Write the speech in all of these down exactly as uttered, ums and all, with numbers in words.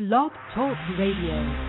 Blog Talk Radio.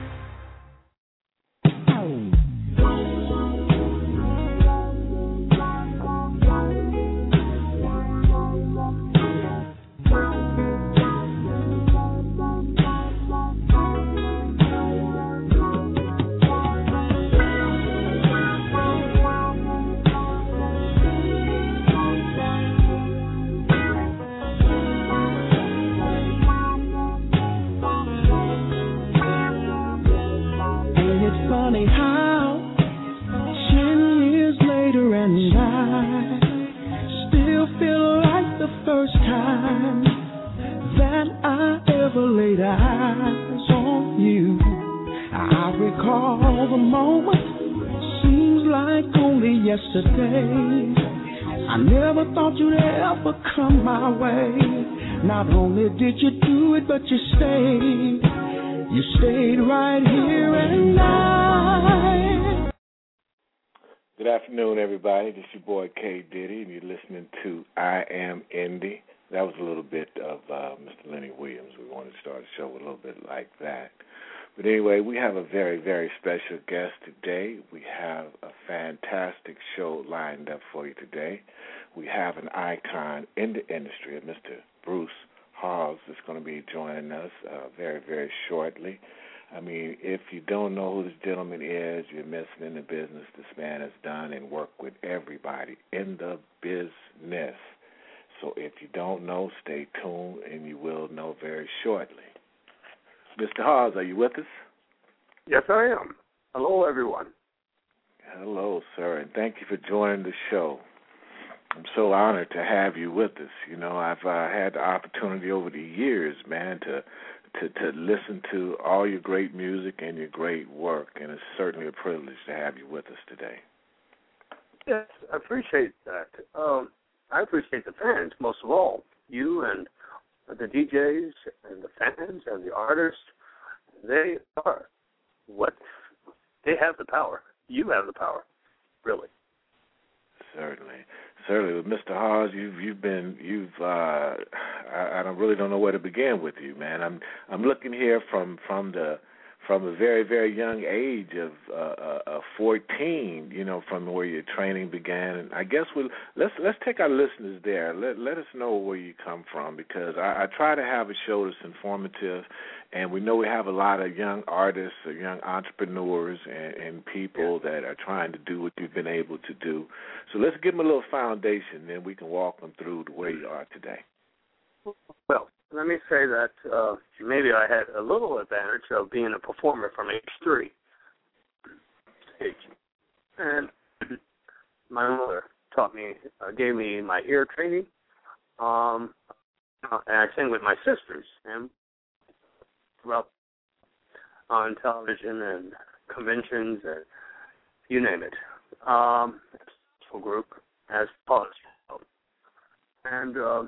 Not only did you do it, but you stayed. You stayed right here and now. Good afternoon, everybody. This is your boy K. Diddy, and you're listening to I Am Indy. That was a little bit of uh, Mister Lenny Williams. We wanted to start the show with a little bit like that. But anyway, we have a very, very special guest today. We have a fantastic show lined up for you today. We have an icon in the industry, Mister Bruce Hawes, is going to be joining us uh, very, very shortly. I mean, if you don't know who this gentleman is, you're missing in the business this man has done and worked with everybody in the business. So if you don't know, stay tuned and you will know very shortly. Mister Hawes, are you with us? Yes, I am. Hello, everyone. Hello, sir, and thank you for joining the show. I'm so honored to have you with us. You know, I've uh, had the opportunity over the years, man, to, to to listen to all your great music and your great work, and it's certainly a privilege to have you with us today. Yes, I appreciate that. Um, I appreciate the fans, most of all. You and the D Js and the fans and the artists, they are what, they have the power. You have the power, really. Certainly. Certainly, with Mister Hawes, you've you've been you've uh, I, I don't really don't know where to begin with you, man. I'm I'm looking here from from the from a very very young age of uh, uh, fourteen, you know, from where your training began. And I guess we'll let's let's take our listeners there. Let let us know where you come from, because I, I try to have a show that's informative, and we know we have a lot of young artists or young entrepreneurs and, and people that are trying to do what you've been able to do. So let's give them a little foundation, then we can walk them through to where you are today. Well, let me say that uh, maybe I had a little advantage of being a performer from age three. Age. And my mother taught me, uh, gave me my ear training, um, and I sang with my sisters and throughout on television and conventions and you name it. Um, group as college. And uh,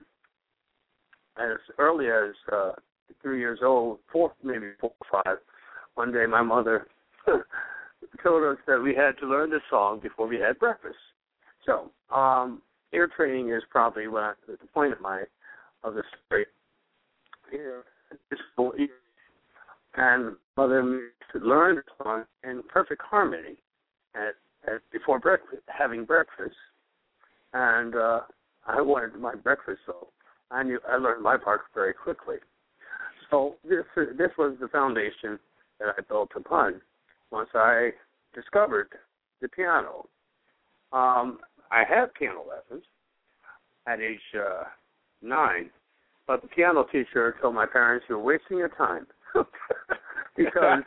as early as uh, three years old, four, maybe four or five, one day my mother told us that we had to learn the song before we had breakfast. So um, ear training is probably when I, the point of my of the story. Ear is full ear, and mother to learn the song in perfect harmony at, at before breakfast, having breakfast, and uh, I wanted my breakfast, so I knew I learned my part very quickly. So this this was the foundation that I built upon once I discovered the piano. Um, I had piano lessons at age uh, nine, but the piano teacher told my parents, "You're wasting your time," because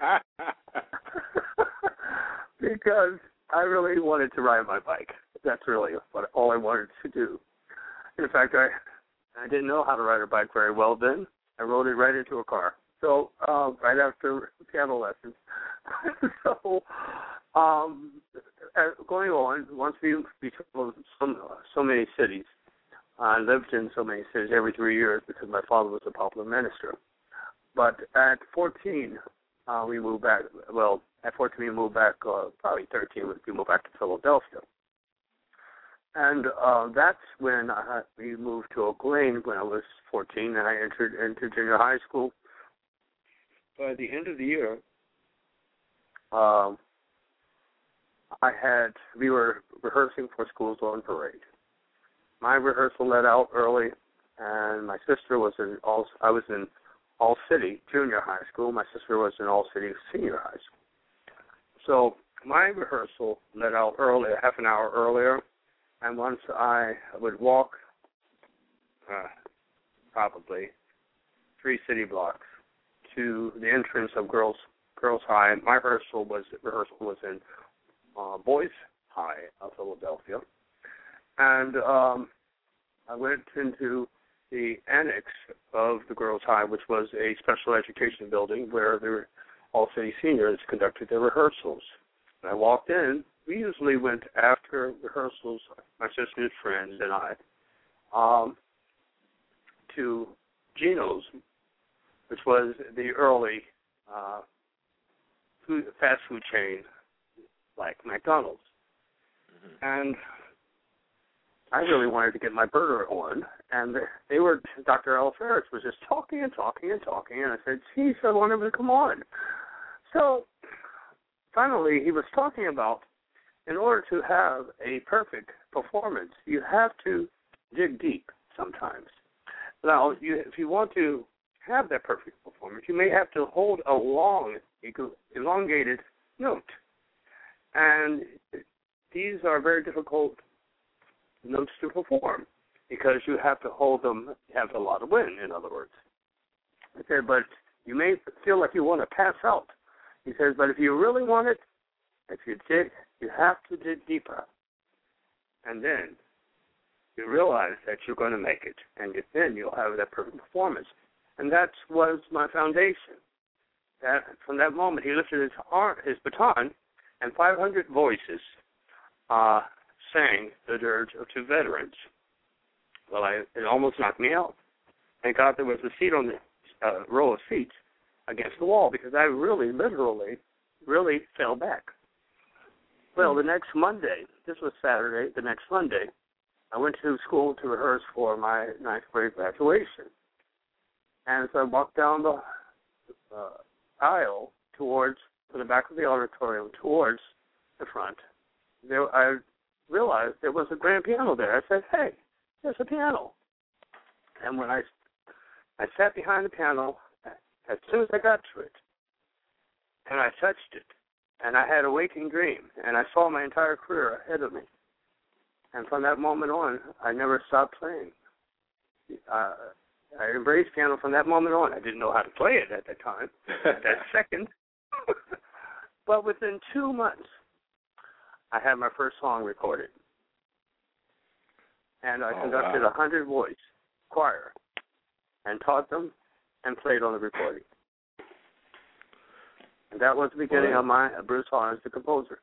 because I really wanted to ride my bike. That's really what all I wanted to do. In fact, I I didn't know how to ride a bike very well then. I rode it right into a car. So uh, right after piano lessons. so um, going on, once we, we traveled so, so many cities, I lived in so many cities every three years because my father was a popular minister. But at fourteen, uh, we moved back. Well, at fourteen, we moved back, uh, probably thirteen, we moved back to Philadelphia. And uh, that's when I, we moved to Oak Lane when I was fourteen, and I entered into junior high school by the end of the year, um, I had we were rehearsing for Schools on Parade. My rehearsal let out early, and my sister was in all. I was in All City Junior High School. My sister was in All City Senior High School. So my rehearsal let out early, half an hour earlier, and once I would walk, uh, probably three city blocks to the entrance of Girls Girls High. My rehearsal was rehearsal was in uh, Boys High of Philadelphia, and um, I went into the annex of the Girls High, which was a special education building where the All City Seniors conducted their rehearsals. When I walked in, we usually went after rehearsals, my sister's friends and I, um, to Geno's, which was the early uh, food, fast food chain like McDonald's. Mm-hmm. And I really wanted to get my burger on, and they were, Doctor Al Ferris was just talking and talking and talking, and I said, geez, I want him to come on. So finally he was talking about, in order to have a perfect performance, you have to dig deep sometimes. Now, you, if you want to have that perfect performance, you may have to hold a long, elongated note. And these are very difficult notes to perform because you have to hold them, have a lot of wind, in other words. He said, but you may feel like you want to pass out. He says, but if you really want it, if you dig, you have to dig deeper. And then you realize that you're going to make it, and then you'll have that perfect performance. And that was my foundation. That from that moment, he lifted his arm, his baton, and five hundred voices uh, sang the dirge of two veterans. Well, I, it almost knocked me out. Thank God there was a seat on the uh, row of seats against the wall because I really, literally, really fell back. Well, the next Monday, this was Saturday, the next Monday, I went to school to rehearse for my ninth grade graduation. And so I walked down the uh, aisle towards, to the back of the auditorium, towards the front. There, I realized there was a grand piano there. I said, hey, there's a piano. And when I, I sat behind the piano, as soon as I got to it, and I touched it, and I had a waking dream, and I saw my entire career ahead of me. And from that moment on, I never stopped playing. Uh, I embraced piano from that moment on. I didn't know how to play it at that time, at that second. But within two months, I had my first song recorded. And I oh, conducted a wow. hundred-voice choir and taught them and played on the recording. And that was the beginning well, of my uh, Bruce Hall as the composer.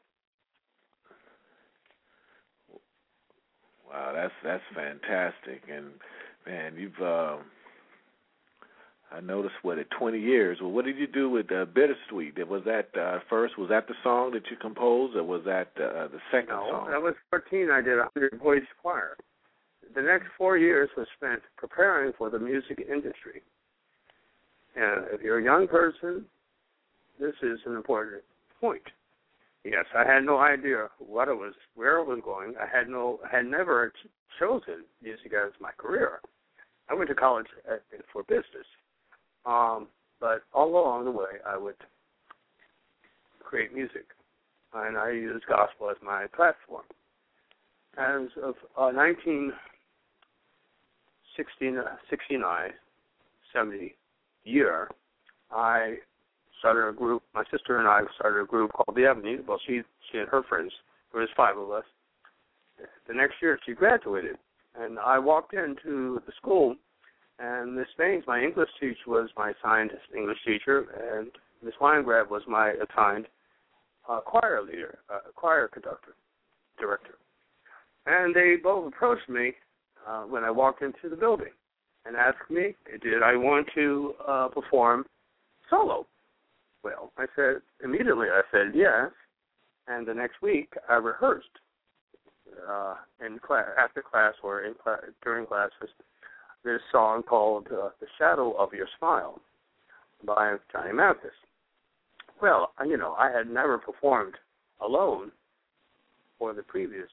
Wow, that's that's fantastic. And, man, you've, uh, I noticed, what, at twenty years. Well, what did you do with uh, Bittersweet? Was that uh, first, was that the song that you composed, or was that uh, the second no, song? No, that was fourteen. I did a hundred-voice choir. The next four years was spent preparing for the music industry. And if you're a young person, this is an important point. Yes, I had no idea what it was, where it was going. I had no, had never chosen music as my career. I went to college at, for business, um, but all along the way, I would create music, and I used gospel as my platform. As of uh, nineteen sixty-nine, seventy year, I started a group. My sister and I started a group called The Avenue. Well, she she and her friends. There was five of us. The next year, she graduated, and I walked into the school, and Miss Baines, my English teacher, was my assigned English teacher, and Miss Weingrab was my assigned uh, choir leader, uh, choir conductor, director. And they both approached me uh, when I walked into the building and asked me, did I want to uh, perform solo? Well, I said, immediately I said yes, and the next week I rehearsed uh, in class, after class or in class, during classes this song called uh, The Shadow of Your Smile. by Johnny Mathis. Well, you know, I had never performed alone for the previous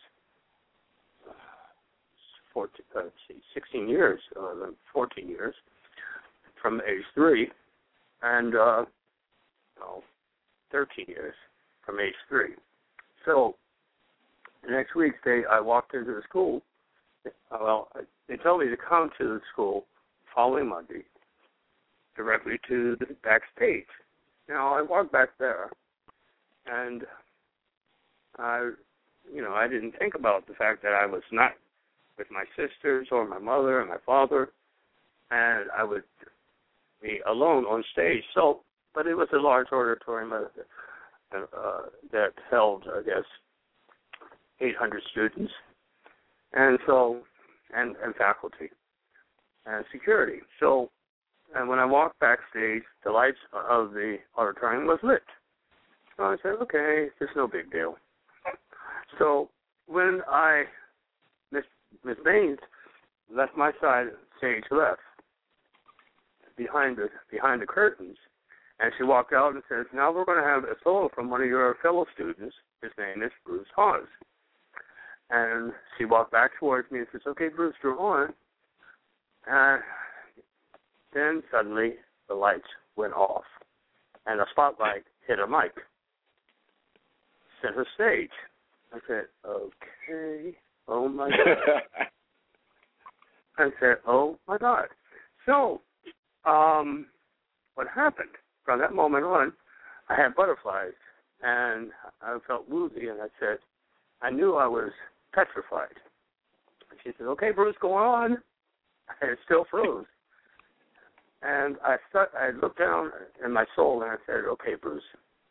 fourteen, uh, sixteen years, uh, fourteen years, from age three, and uh, no, thirteen years from age three. So the next week, they I walked into the school. Well, they told me to come to the school following Monday directly to the backstage. Now, I walked back there, and I, you know, I didn't think about the fact that I was not with my sisters or my mother and my father, and I would be alone on stage. So, but it was a large auditorium uh, uh, that held, I guess, eight hundred students, and so, and, and faculty, and security. So, and when I walked backstage, the lights of the auditorium was lit. So I said, okay, it's no big deal. So when I, Miss Miss Baines left my side, stage left, behind the behind the curtains, and she walked out and says, now we're going to have a solo from one of your fellow students. His name is Bruce Hawes. And she walked back towards me and says, okay, Bruce, you're on. And then suddenly the lights went off, and a spotlight hit a mic, center stage. I said, okay, oh my God. I said, oh my God. So um, what happened? From that moment on, I had butterflies, and I felt woozy, and I said, I knew I was petrified. And she said, okay, Bruce, go on. I still froze. And I st- I looked down in my soul, and I said, okay, Bruce.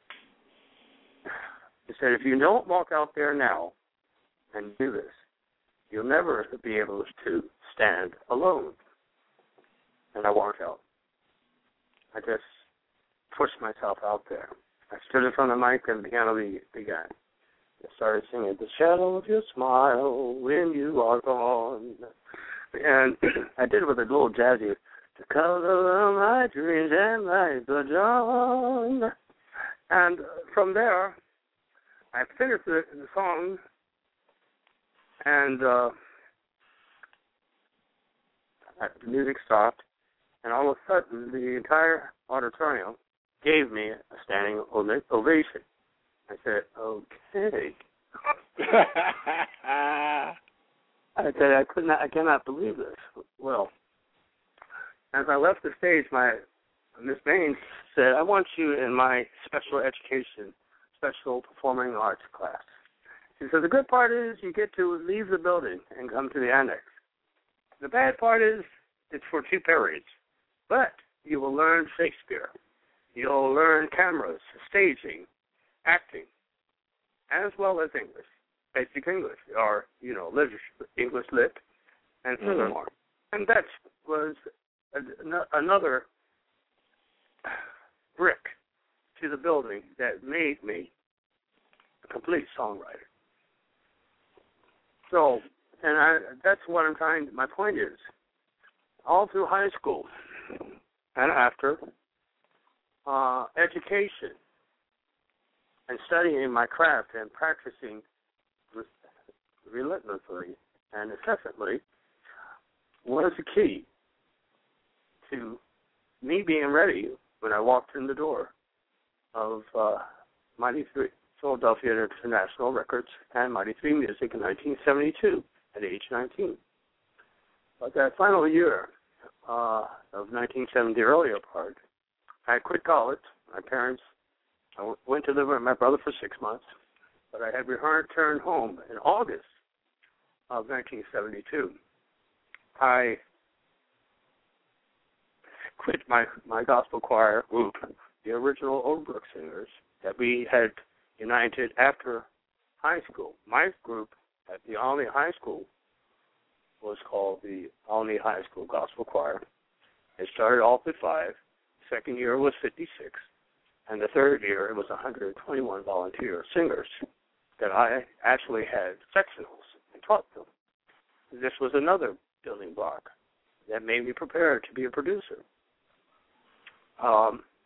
He said, if you don't walk out there now and do this, you'll never be able to stand alone. And I walked out. I just pushed myself out there. I stood in front of the mic, and the piano began. I started singing, the shadow of your smile when you are gone. And I did it with a little jazzy, the color of my dreams and like the dawn. And from there, I finished the, the song, and uh, the music stopped, and all of a sudden, the entire auditorium gave me a standing ovation. I said, okay. I said, I could not, I cannot believe this. Well, as I left the stage, my Miss Baines said, I want you in my special education, special performing arts class. She said, the good part is you get to leave the building and come to the annex. The bad part is it's for two periods, but you will learn Shakespeare. You'll learn cameras, staging, acting, as well as English, basic English, or, you know, literature, English lit, and furthermore. Mm-hmm. And that was a, another brick to the building that made me a complete songwriter. So, and I, that's what I'm trying, my point is, all through high school and after, uh, education and studying my craft and practicing relentlessly and incessantly was the key to me being ready when I walked in the door of uh, Mighty Three, Philadelphia International Records, and Mighty Three Music in nineteen seventy-two at age nineteen. But that final year uh, of nineteen seventy, the earlier part, I quit college. My parents, I went to live with my brother for six months, but I had returned home in August of nineteen seventy-two. I quit my, my gospel choir group, the original Old Brook Singers, that we had united after high school. My group at the Olney High School was called the Olney High School Gospel Choir. It started off at five. Second year was fifty-six. And the third year, it was one hundred twenty-one volunteer singers that I actually had sectionals and taught them. This was another building block that made me prepared to be a producer. Um,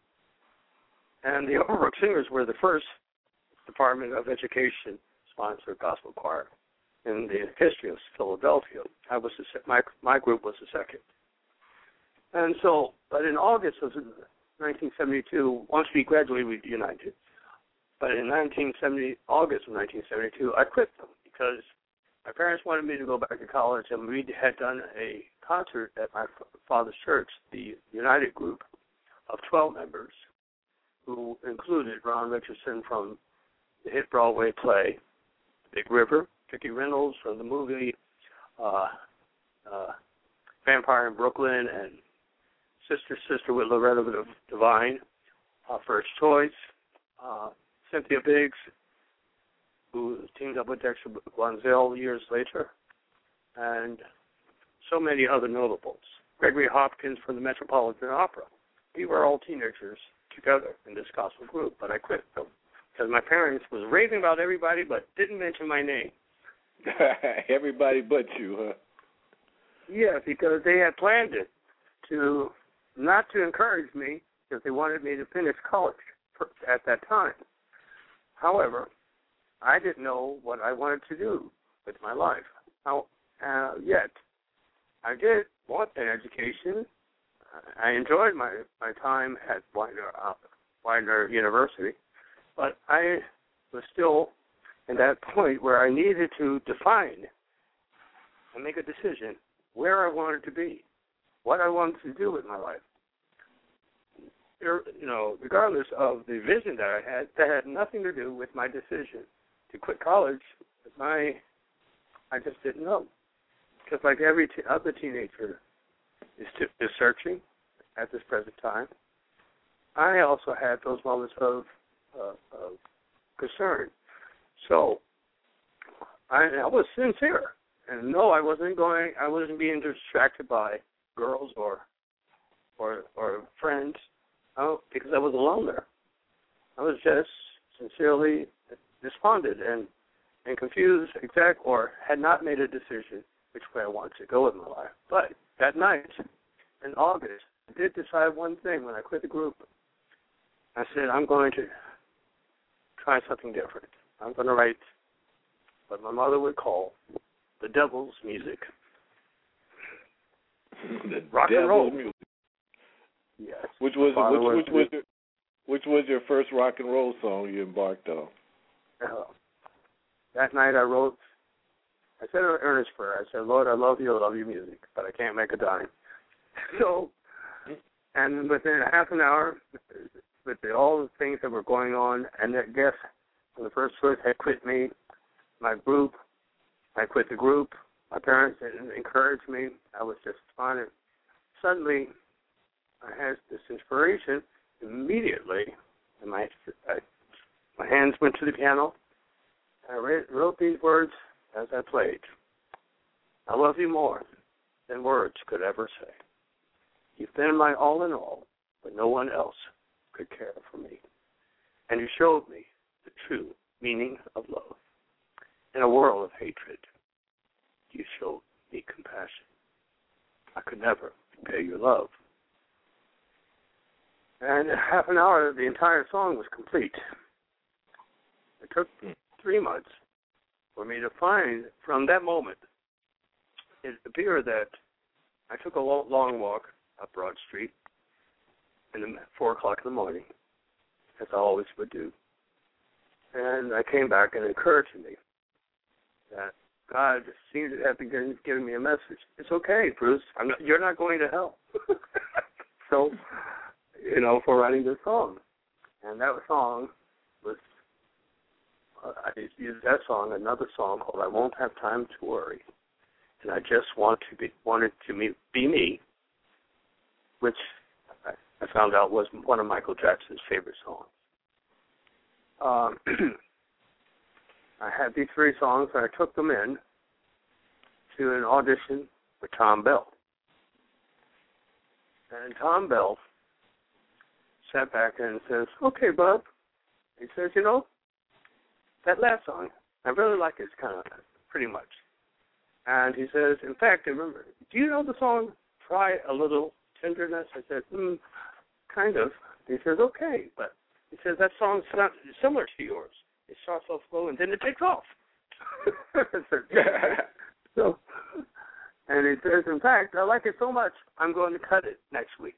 And the Overbrook Singers were the first Department of Education sponsored gospel choir in the history of Philadelphia. I was the, my my group was the second. And so, but in August of nineteen seventy-two, once we graduated, we united. But in nineteen seventy, August of nineteen seventy-two, I quit them because my parents wanted me to go back to college, and we had done a concert at my father's church, the United Group, of twelve members, who included Ron Richardson from the hit Broadway play Big River, Vicki Reynolds from the movie uh, uh, Vampire in Brooklyn, and Sister Sister with Loretta Devine, uh, First Choice, uh, Cynthia Biggs, who teamed up with Dexter Wansel years later, and so many other notables. Gregory Hopkins from the Metropolitan Opera. We were all teenagers together in this gospel group, but I quit them because my parents was raving about everybody but didn't mention my name. Everybody but you, huh? Yeah, because they had planned it to not to encourage me because they wanted me to finish college at that time. However, I didn't know what I wanted to do with my life. How, uh, yet, I did want an education. I enjoyed my, my time at Widener, uh, Widener University, but I was still at that point where I needed to define and make a decision where I wanted to be, what I wanted to do with my life. You know, regardless of the vision that I had, that had nothing to do with my decision to quit college. My, I just didn't know. Because like every t- other teenager is, t- is searching at this present time, I also had those moments of, uh, of concern. So I, I was sincere, and no, I wasn't going. I wasn't being distracted by girls or or or friends, oh, because I was alone there. I was just sincerely despondent and and confused, exact, or had not made a decision which way I wanted to go with my life. But that night in August, I did decide one thing when I quit the group. I said, I'm going to try something different. I'm going to write what my mother would call the devil's music. the Rock devil's and roll music. Yes. Which was which, which was your, which was your first rock and roll song you embarked on? Uh, that night I wrote, I said an earnest prayer. I said, Lord, I love you, I love your music, but I can't make a dime. So, and within a half an hour, with the, all the things that were going on, and that guest from the First Choice had quit me, my group, I quit the group, my parents didn't encourage me, I was just honored. Suddenly, I had this inspiration immediately, and my I, my hands went to the piano. I read, wrote these words as I played. I love you more than words could ever say. You've been my all in all, but no one else could care for me. And you showed me the true meaning of love. In a world of hatred, you showed me compassion. I could never repay your love. And in half an hour, the entire song was complete. It took three months for me to find, from that moment, it appeared that I took a long walk up Broad Street at four o'clock in the morning, as I always would do. And I came back and it occurred to me that God seemed to have been giving me a message. It's okay, Bruce. I'm not, you're not going to hell. So, you know, for writing this song. And that song was, uh, I used that song, another song called I Won't Have Time to Worry. And I just want to be, wanted to me, be me, which I, I found out was one of Michael Jackson's favorite songs. Um, I had these three songs, and I took them in to an audition with Tom Bell. And Tom Bell sat back and says, okay, Bub. He says, you know, that last song, I really like it, kind of, pretty much. And he says, in fact, remember, do you know the song, Try a Little Tenderness? I said, hmm, kind of. He says, okay, but He says, that song's similar to yours. It starts off slow and then it takes off. So, and he says, in fact, I like it so much, I'm going to cut it next week.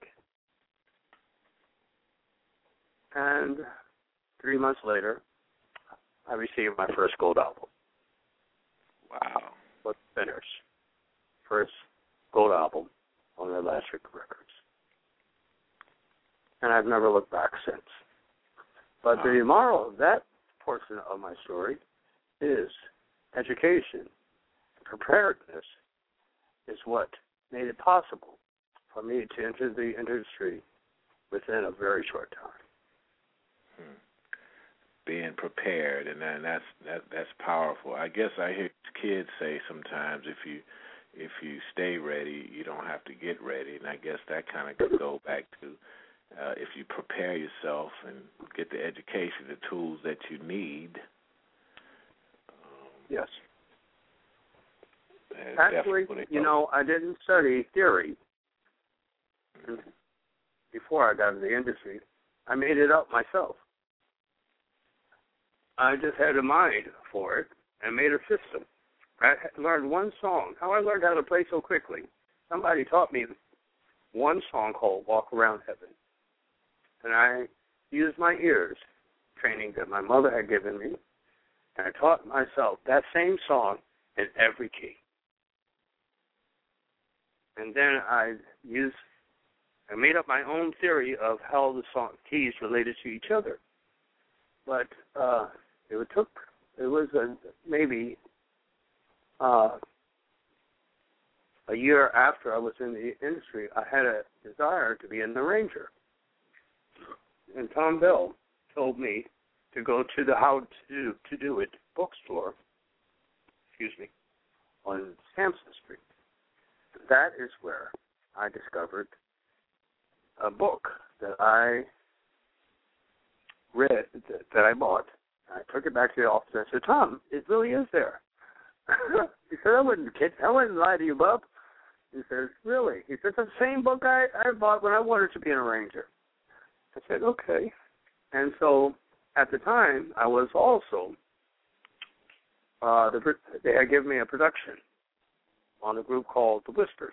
And three months later, I received my first gold album. Wow. But Spinners. First gold album on Elastic Records. And I've never looked back since. But wow. The moral of that portion of my story is education, preparedness is what made it possible for me to enter the industry within a very short time. Hmm. Being prepared, and then that's that, that's powerful. I guess I hear kids say sometimes, if you if you stay ready, you don't have to get ready, and I guess that kind of could go back to uh, if you prepare yourself and get the education, the tools that you need. Um, yes. Actually, you know, I didn't study theory before I got into the industry. I made it up myself. I just had a mind for it and made a system. I learned one song. How I learned how to play so quickly. Somebody taught me one song called Walk Around Heaven. And I used my ears, training that my mother had given me, and I taught myself that same song in every key. And then I used, I made up my own theory of how the song keys related to each other. But uh, it took, it was a, maybe uh, a year after I was in the industry, I had a desire to be an arranger. And Tom Bell told me to go to the How to Do, to Do It bookstore, excuse me, on Sampson Street. That is where I discovered a book that I read, that, that I bought. I took it back to the office and I said, Tom, it really is there. He said, I wouldn't kid, I wouldn't lie to you, bub. He says, really? He said, it's the same book I, I bought when I wanted to be an arranger. I said, okay. And so at the time, I was also, uh, the, they had given me a production on a group called The Whispers.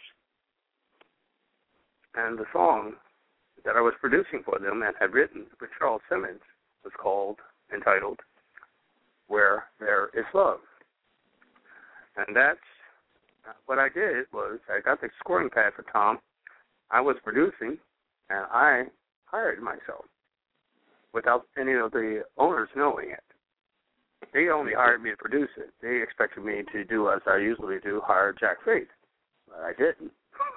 And the song that I was producing for them and had written with Charles Simmons was called, entitled, Where There Is Love. And that's what I did was I got the scoring pad for Tom. I was producing, and I hired myself without any of the owners knowing it. They only hired me to produce it. They expected me to do as I usually do, hire Jack Faith. But I didn't.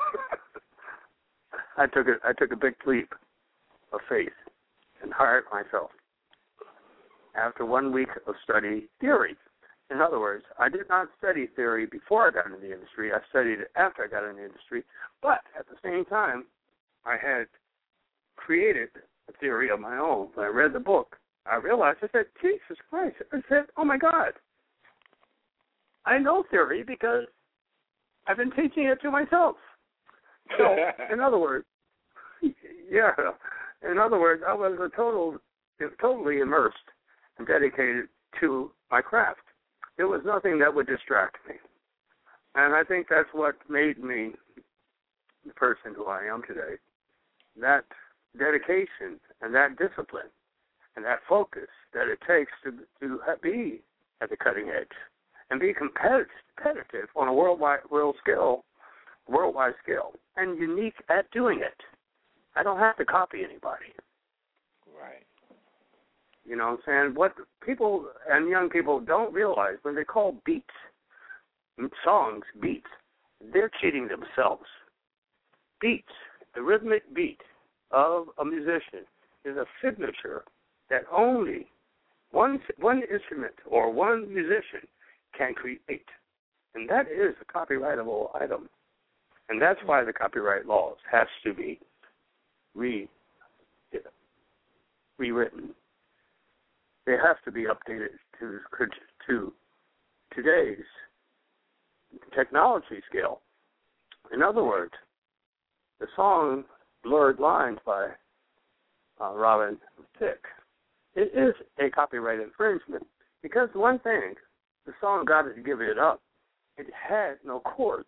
I took a, I took a big leap of faith and hired myself after one week of study theory. In other words, I did not study theory before I got into the industry. I studied it after I got into the industry. But at the same time, I had created a theory of my own. When I read the book, I realized, I said, Jesus Christ. I said, oh, my God. I know theory because I've been teaching it to myself. So, in other words, yeah, in other words, I was a total, totally immersed and dedicated to my craft. There was nothing that would distract me. And I think that's what made me the person who I am today. That dedication and that discipline and that focus that it takes to to be at the cutting edge and be competitive, competitive on a worldwide world scale, worldwide scale, and unique at doing it. I don't have to copy anybody. Right. You know what I'm saying? What people and young people don't realize, when they call beats, songs beats, they're cheating themselves. Beats, the rhythmic beat of a musician, is a signature that only one one instrument or one musician can create. And that is a copyrightable item. And that's why the copyright laws has to be re rewritten. They have to be updated to to today's technology scale. In other words, the song Blurred Lines by uh, Robin Thicke it is a copyright infringement because one thing, the song "Got to Give It Up," it had no chords.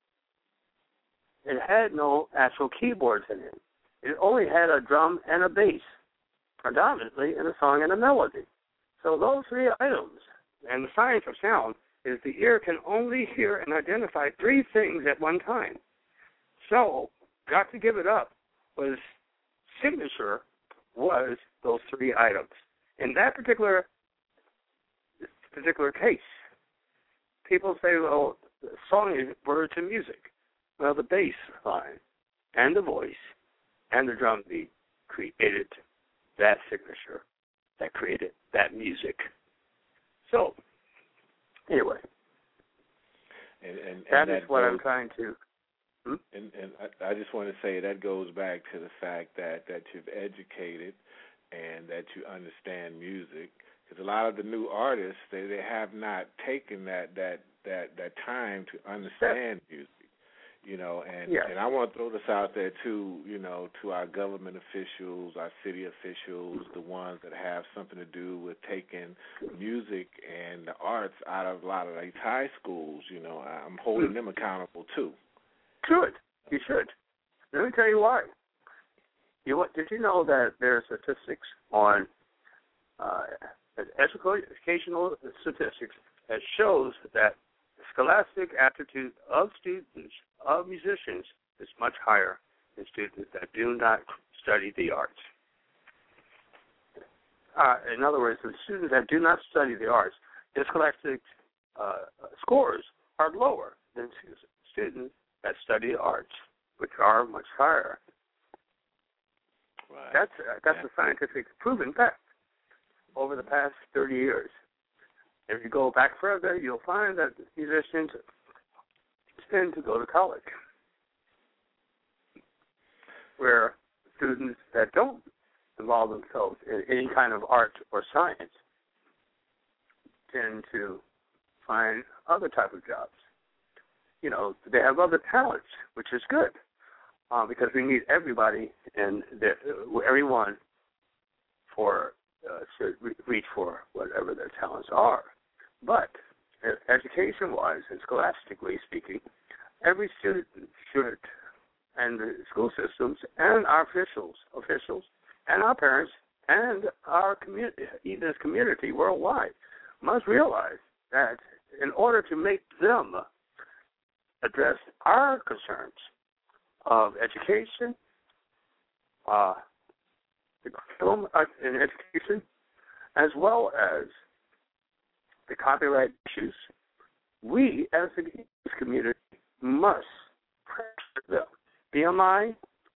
It had no actual keyboards in it. It only had a drum and a bass, predominantly in a song and a melody. So those three items, and the science of sound is the ear can only hear and identify three things at one time. So, "Got to Give It Up" was signature was those three items. In that particular particular case, people say, well, the song is words and music. Well, the bass line and the voice and the drum beat created that signature, that created that music. So, anyway, and, and, and that, that is that what goes, I'm trying to... Hmm? And, and I, I just want to say that goes back to the fact that, that you've educated and that you understand music. Because a lot of the new artists, they, they have not taken that, that, that, that time to understand music. You know, and, yes. and I want to throw this out there, too, you know, to our government officials, our city officials, the ones that have something to do with taking music and the arts out of a lot of these high schools. You know, I'm holding them accountable, too. Should. You should. Let me tell you why. You what? Did you know that there are statistics on uh, educational statistics that shows that scholastic aptitude of students, of musicians, is much higher than students that do not study the arts. Uh, in other words, the students that do not study the arts, their scholastic uh, scores are lower than students that study the arts, which are much higher. Right. That's uh, that's yeah. a scientific proven fact over the past thirty years. If you go back further, you'll find that musicians tend to go to college, where students that don't involve themselves in any kind of art or science tend to find other type of jobs. You know, they have other talents, which is good, uh, because we need everybody and their, everyone for uh, to re- reach for whatever their talents are. But uh, education-wise and scholastically speaking, every student should, and the school systems and our officials, officials, and our parents and our community, even this community worldwide, must realize that in order to make them address our concerns of education, uh, the curriculum in education, as well as the copyright issues, we as the community must pressure them. B M I,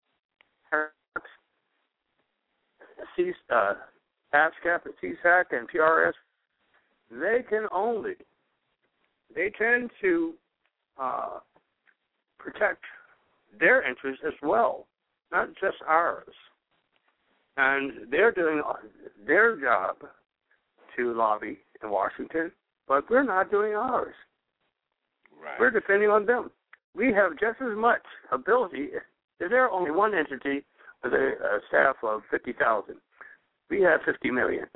C, uh, ASCAP, and C SAC, and P R S, they can only, they tend to uh, protect their interests as well, not just ours. And they're doing their job to lobby in Washington, but we're not doing ours. Right. We're depending on them. We have just as much ability. They're only one entity with a, a staff of fifty thousand. We have fifty million.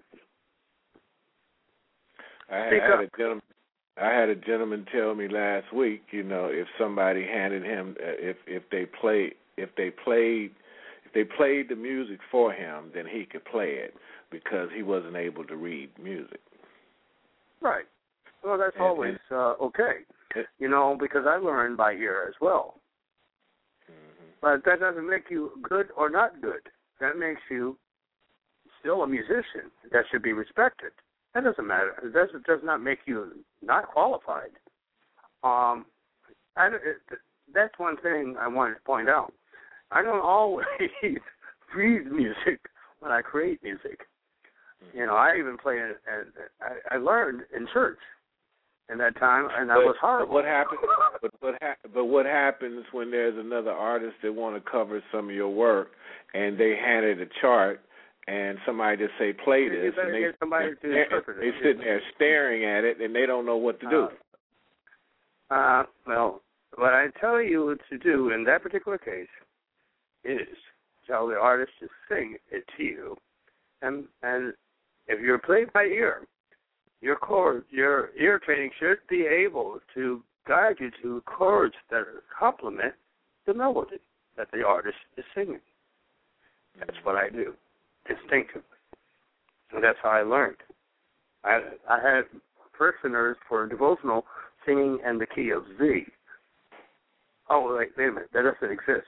I had, I had a gentleman. I had a gentleman tell me last week. You know, if somebody handed him, uh, if if they played, if they played, if they played the music for him, then he could play it because he wasn't able to read music. Right. Well, that's and, always uh, okay. It, you know, because I learned by ear as well. Mm-hmm. But that doesn't make you good or not good. That makes you still a musician that should be respected. That doesn't matter. It does, it does not make you not qualified. Um, I, it, that's one thing I wanted to point out. I don't always read music when I create music. You know, I even play, and I, I learned in church in that time, and but, I was horrible. But what happens? But what ha- But what happens when there's another artist that want to cover some of your work, and they hand it a chart, and somebody just say play you this, and they get somebody to interpret it. They sitting there staring at it, and they don't know what to do. Uh, uh, well, what I tell you to do in that particular case is tell the artist to sing it to you, and and if you're playing by ear, your chord, your ear training should be able to guide you to chords that complement the melody that the artist is singing. That's what I do, instinctively. And that's how I learned. I, I had parishioners for devotional singing in the key of Z. Oh, wait, wait a minute, that doesn't exist.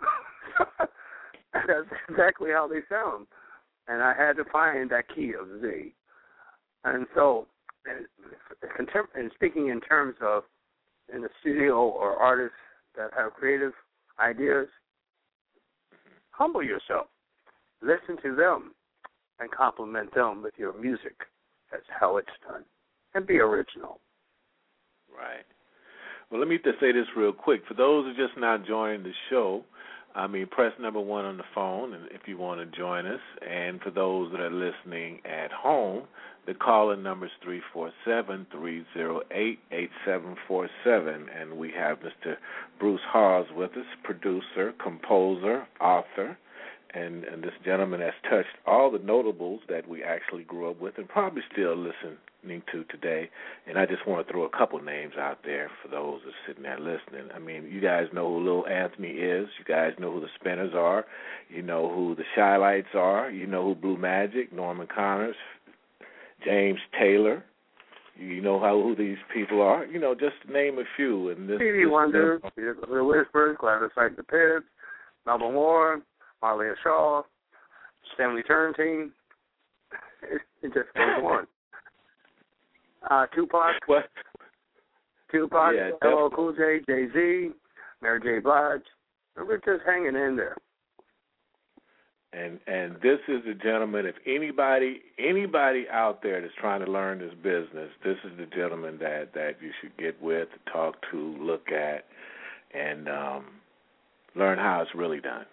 That's exactly how they sound. And I had to find that key of Z. And so, and, and speaking in terms of in the studio or artists that have creative ideas, humble yourself. Listen to them and compliment them with your music. That's how it's done. And be original. Right. Well, let me just say this real quick. For those who are just now joining the show, I mean, press number one on the phone and if you want to join us. And for those that are listening at home, the call-in number is three four seven, three zero eight, eight seven four seven. And we have Mister Bruce Hawes with us, producer, composer, author, and, and this gentleman has touched all the notables that we actually grew up with and probably still listening to today. And I just want to throw a couple names out there for those that are sitting there listening. I mean, you guys know who Lil Anthony is. You guys know who the Spinners are. You know who the Shy Lights are. You know who Blue Magic, Norman Connors, James Taylor. You know how who these people are. You know, just to name a few. And this, Stevie Wonder, The Whispers, Gladys Knight the Pips, Melba Moore, Marlena Shaw, Stanley Turrentine. It, it just goes on. Uh, Tupac, what? Tupac, yeah, L L Cool J, Jay-Z, Mary J. Blige. We're just hanging in there. And and this is the gentleman. If anybody anybody out there that's trying to learn this business, this is the gentleman that, that you should get with, talk to, look at, and um, learn how it's really done.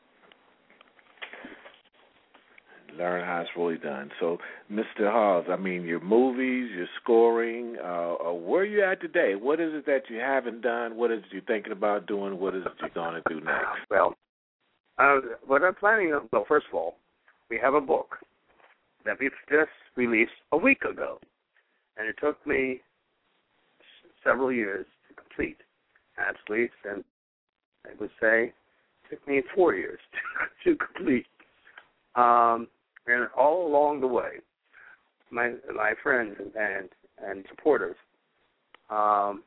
Learn how it's really done. So, Mister Hawes, I mean, your movies, your scoring, uh, uh, where are you at today? What is it that you haven't done? What is it you're thinking about doing? What is it you're going to do next? Well, uh, what I'm planning on, well, first of all, we have a book that we've just released a week ago, and it took me several years to complete. Actually, and I would say it took me four years to, to complete. Um, and all along the way, my my friends and and supporters, um,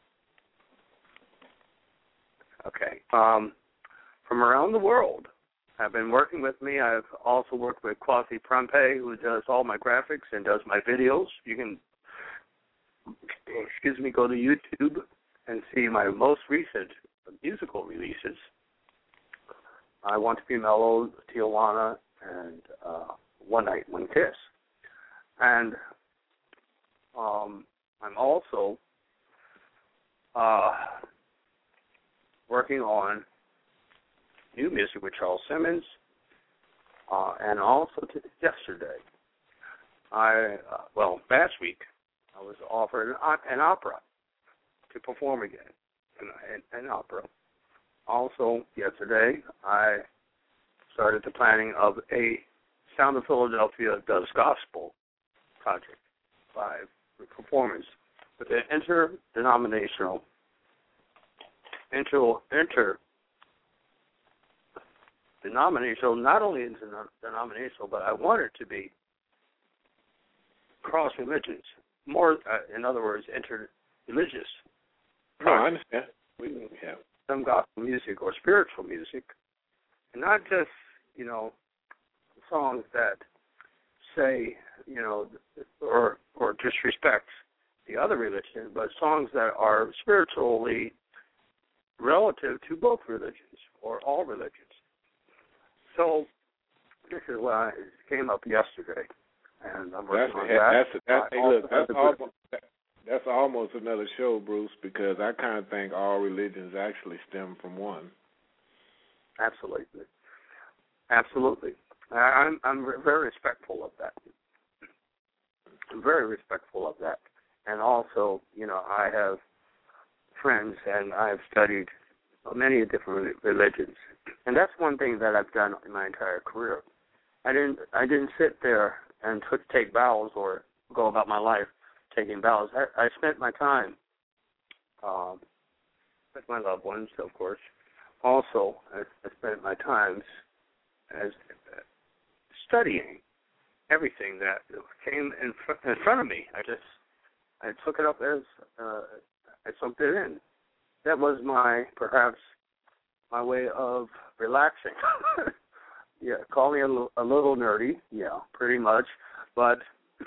okay, um, from around the world have been working with me. I've also worked with Kwasi Prempeh, who does all my graphics and does my videos. You can, excuse me, go to YouTube and see my most recent musical releases. I Want to Be Mellow, Tijuana, and uh, One Night, One Kiss. And um, I'm also uh, working on new music with Charles Simmons, uh, and also t- yesterday, I, uh, well, last week, I was offered an, an opera to perform again, an, an opera. Also, yesterday, I started the planning of a Sound of Philadelphia Does Gospel project, five performance with an interdenominational, inter, inter, denominational, not only interdenominational, but I want it to be cross religions, more, uh, in other words, inter-religious. No, I understand. We, yeah. Some gospel music or spiritual music, and not just, you know, songs that say, you know, or or disrespect the other religion, but songs that are spiritually relative to both religions or all religions. So this is what I came up yesterday, and I'm working that's, on that. That's, that's, hey, look, that's, almost, that's almost another show, Bruce, because I kind of think all religions actually stem from one. Absolutely. Absolutely. I'm I'm very respectful of that. I'm very respectful of that. And also, you know, I have friends and I've studied many different religions. And that's one thing that I've done in my entire career. I didn't I didn't sit there and took, take vows or go about my life taking vows. I, I spent my time um, with my loved ones, of course. Also, I, I spent my times as uh, studying everything that came in, fr- in front of me. I just I took it up as uh, I soaked it in. That was my perhaps my way of relaxing. Yeah, call me a, l- a little nerdy. Yeah, pretty much, but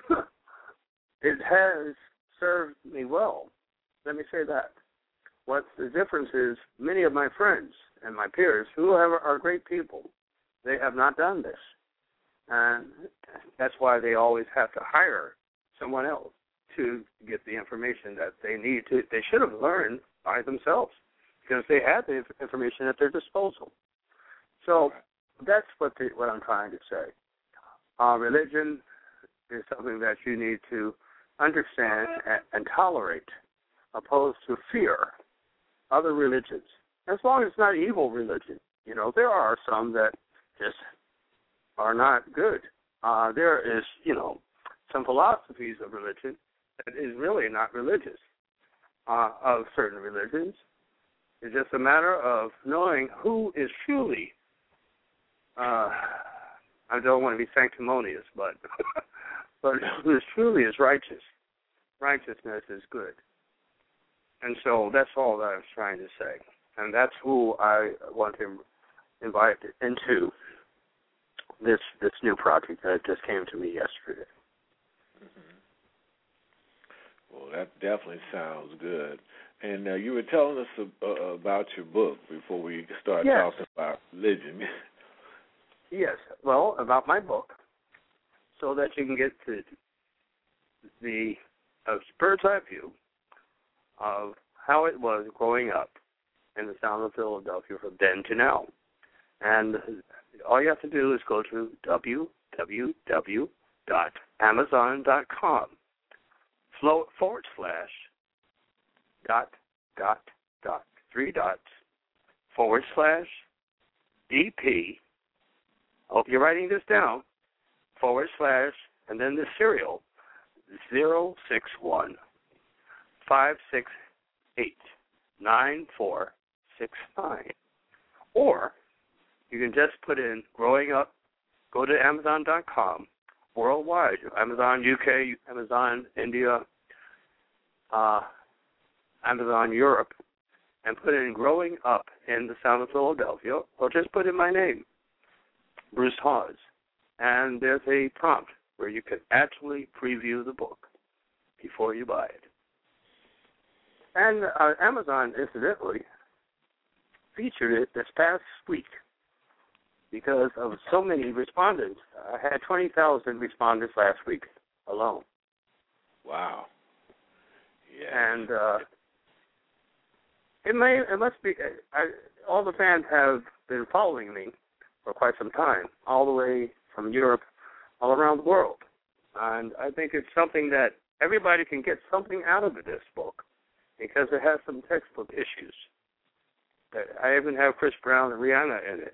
it has served me well. Let me say that. What the difference is, many of my friends and my peers, who are, are great people, they have not done this. And that's why they always have to hire someone else to get the information that they need to. They should have learned by themselves because they had the information at their disposal. So that's what the, what I'm trying to say. Uh, religion is something that you need to understand and, and tolerate, opposed to fear other religions. As long as it's not evil religion. You know, there are some that just are not good. Uh, there is, you know, some philosophies of religion that is really not religious, uh, of certain religions. It's just a matter of knowing who is truly, uh, I don't want to be sanctimonious, but but who is truly is righteous. Righteousness is good. And so that's all that I was trying to say. And that's who I want to invite into this this new project that just came to me yesterday. Mm-hmm. Well, that definitely sounds good. And uh, you were telling us uh, about your book before we start yes. talking about religion. Yes. Well, about my book, so that you can get to the uh, bird's eye view of how it was growing up in the town of Philadelphia from then to now. And all you have to do is go to w w w dot amazon dot com flow, forward slash dot, dot, dot, three dots, forward slash D P. Hope you're writing this down, forward slash, and then the serial, zero six one five six eight nine four six nine. Or you can just put in growing up, go to amazon dot com, worldwide, Amazon U K, Amazon India, uh, Amazon Europe, and put in growing up in the town of Philadelphia, or just put in my name, Bruce Hawes. And there's a prompt where you can actually preview the book before you buy it. And uh, Amazon, incidentally, featured it this past week because of so many respondents. I had twenty thousand respondents last week alone. Wow. Yeah. And uh, it may, it must be, I, all the fans have been following me for quite some time, all the way from Europe, all around the world. And I think it's something that everybody can get something out of this book, because it has some textbook issues. I even have Chris Brown and Rihanna in it.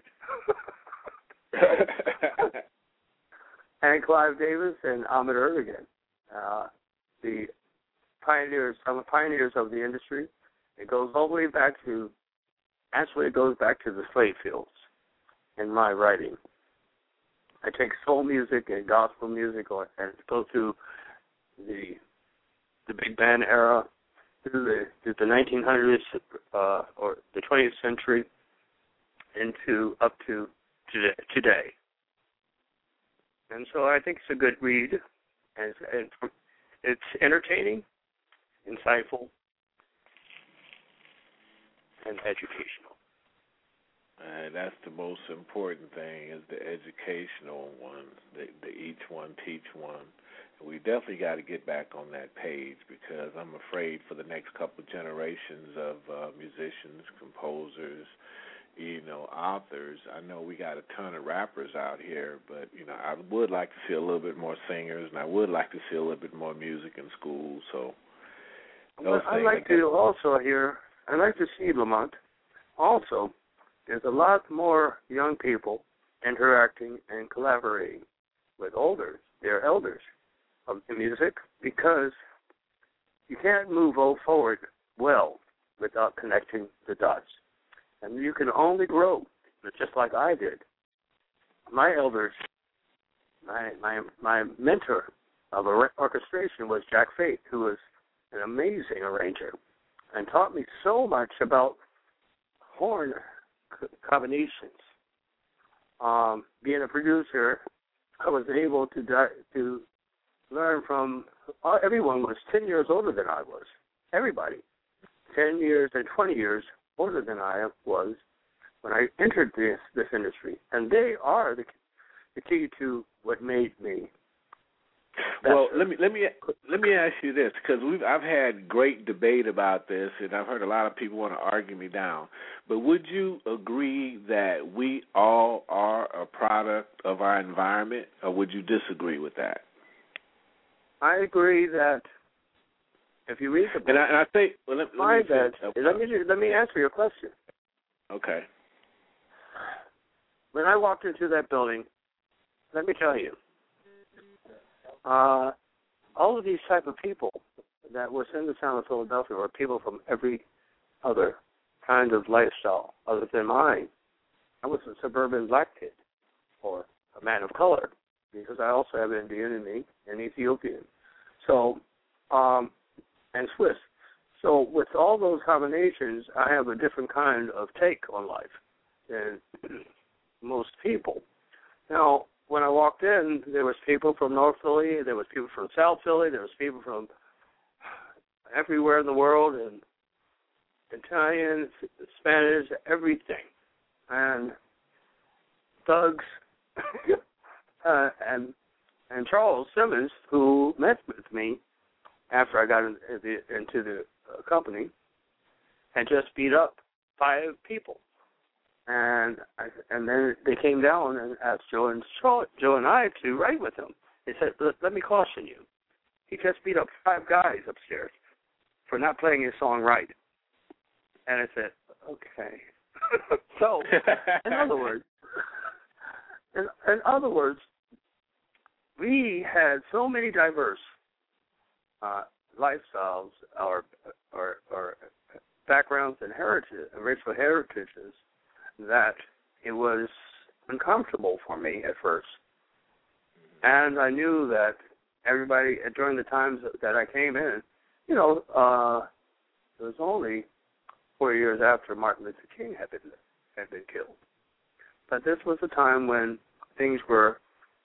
And Clive Davis and Ahmed Erdogan, uh, the pioneers, some pioneers of the industry. It goes all the way back to, actually it goes back to the slave fields in my writing. I take soul music and gospel music or, and go through the the big band era, through the, through the nineteen hundreds uh, or the twentieth century, into up to today. today. And so I think it's a good read, and it's, it's entertaining, insightful, and educational. Uh, that's the most important thing, is the educational one, the, the each one teach one. We definitely got to get back on that page, because I'm afraid for the next couple of generations of uh, musicians, composers, you know, authors. I know we got a ton of rappers out here, but, you know, I would like to see a little bit more singers, and I would like to see a little bit more music in schools. So those I'd things, like I to also hear, I'd like to see, Lamont, also, there's a lot more young people interacting and collaborating with older their elders of the music, because you can't move forward well without connecting the dots. And you can only grow, just like I did. My elders, my my my mentor of orchestration was Jack Fate, who was an amazing arranger and taught me so much about horn combinations. Um, being a producer, I was able to di- to learn from uh, everyone was ten years older than I was. Everybody, ten years and twenty years older than I was when I entered this this industry, and they are the the key to what made me. Well, let me let me let me ask you this, because we've I've had great debate about this, and I've heard a lot of people want to argue me down. But would you agree that we all are a product of our environment, or would you disagree with that? I agree that if you read the book, and I, and I think well, let, let, me that, say, let me let me answer your question. Okay. When I walked into that building, let me tell you. Uh, all of these type of people that was in the town of Philadelphia were people from every other kind of lifestyle other than mine. I was a suburban black kid, or a man of color, because I also have Indian in me and Ethiopian, so um, and Swiss. So with all those combinations, I have a different kind of take on life than most people. Now, when I walked in, there was people from North Philly, there was people from South Philly, there was people from everywhere in the world, and Italian, Spanish, everything. And thugs, uh, and and Charles Simmons, who met with me after I got in, in the, into the uh, company, had just beat up five people. And I, and then they came down and asked Joe and Joe and I to write with him. They said, let, let me caution you. He just beat up five guys upstairs for not playing his song right. And I said, okay. So, in other words, in, in other words, we had so many diverse uh, lifestyles or, or, or backgrounds and heritage, racial heritages, that it was uncomfortable for me at first. And I knew that everybody, during the times that I came in, you know, uh, it was only four years after Martin Luther King had been, had been killed. But this was a time when things were,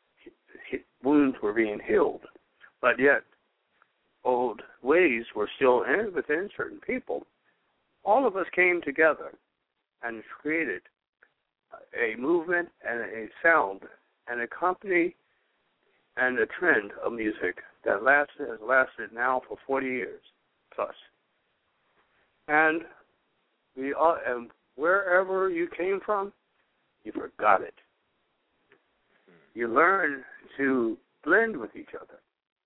wounds were being healed. But yet, old ways were still in within certain people. All of us came together and created a movement and a sound and a company and a trend of music that lasted, has lasted now for forty years plus. And we all, and wherever you came from, you forgot it. You learn to blend with each other.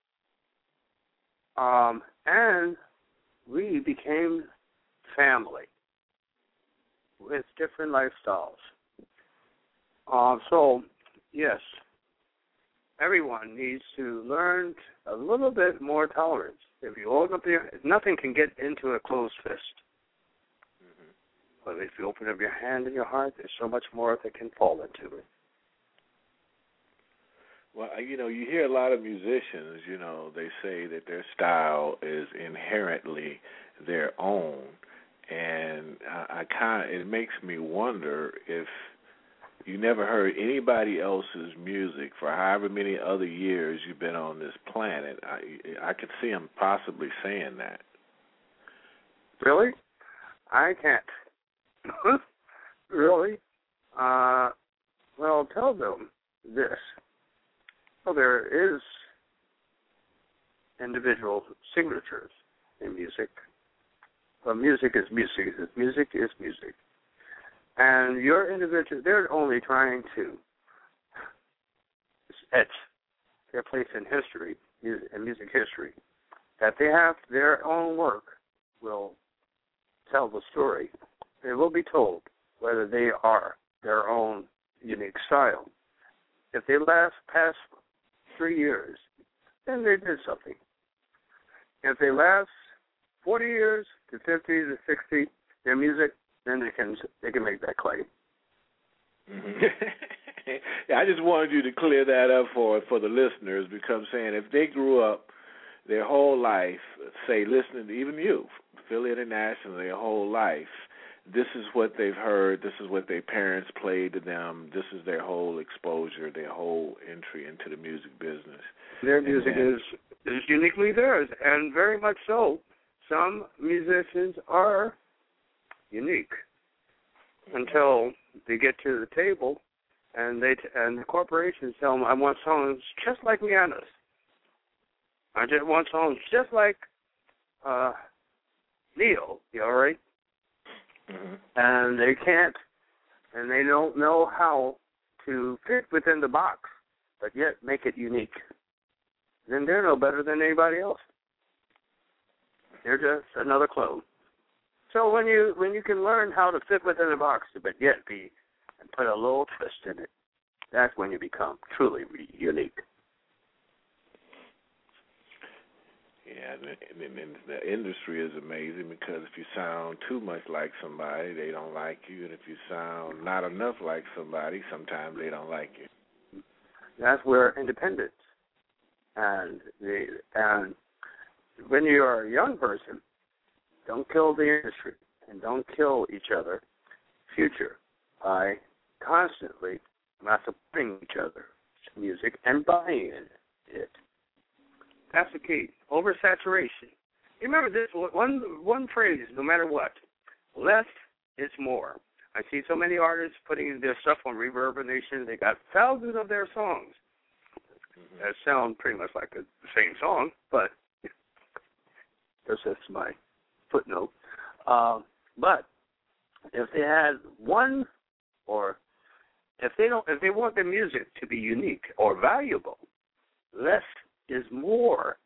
Um, and we became family with different lifestyles. Uh, so, yes, everyone needs to learn a little bit more tolerance. If you open up your, nothing can get into a closed fist. Mm-hmm. But if you open up your hand and your heart, there's so much more that can fall into it. Well, you know, you hear a lot of musicians, you know, they say that their style is inherently their own. And I, I kind of, it makes me wonder if you never heard anybody else's music for however many other years you've been on this planet. I, I could see them possibly saying that. Really? I can't. Really? Uh, well, I'll tell them this. Well, there is individual signatures in music. But music is music. Music is music. And your individual, they're only trying to etch their place in history, in music history. That they have their own work will tell the story. It will be told whether they are their own unique style. If they last past three years, then they did something. If they last forty years to fifty to sixty, their music, then they can they can make that claim. Mm-hmm. Yeah, I just wanted you to clear that up for for the listeners, because I'm saying if they grew up their whole life, say listening to even you, Philly International, their whole life, this is what they've heard, this is what their parents played to them, this is their whole exposure, their whole entry into the music business. Their music then, is is uniquely theirs, and very much so. Some musicians are unique until they get to the table, and they t- and the corporations tell them, "I want songs just like Rihanna's. I just want songs just like uh, Leo." You all right? Mm-hmm. And they can't, and they don't know how to fit within the box, but yet make it unique. Then they're no better than anybody else. They're just another clone. So when you when you can learn how to fit within a box, but yet be and put a little twist in it, that's when you become truly unique. Yeah, and, and, and the industry is amazing, because if you sound too much like somebody, they don't like you, and if you sound not enough like somebody, sometimes they don't like you. That's where independence and the and when you are a young person, don't kill the industry and don't kill each other future by constantly not supporting each other's music and buying it. That's the key. Oversaturation. You remember this one one phrase, no matter what, less is more. I see so many artists putting their stuff on Reverb Nation. They got thousands of their songs that sound pretty much like the same song, but that's just my footnote. Um, but if they had one, or if they don't, if they want their music to be unique or valuable, less is more.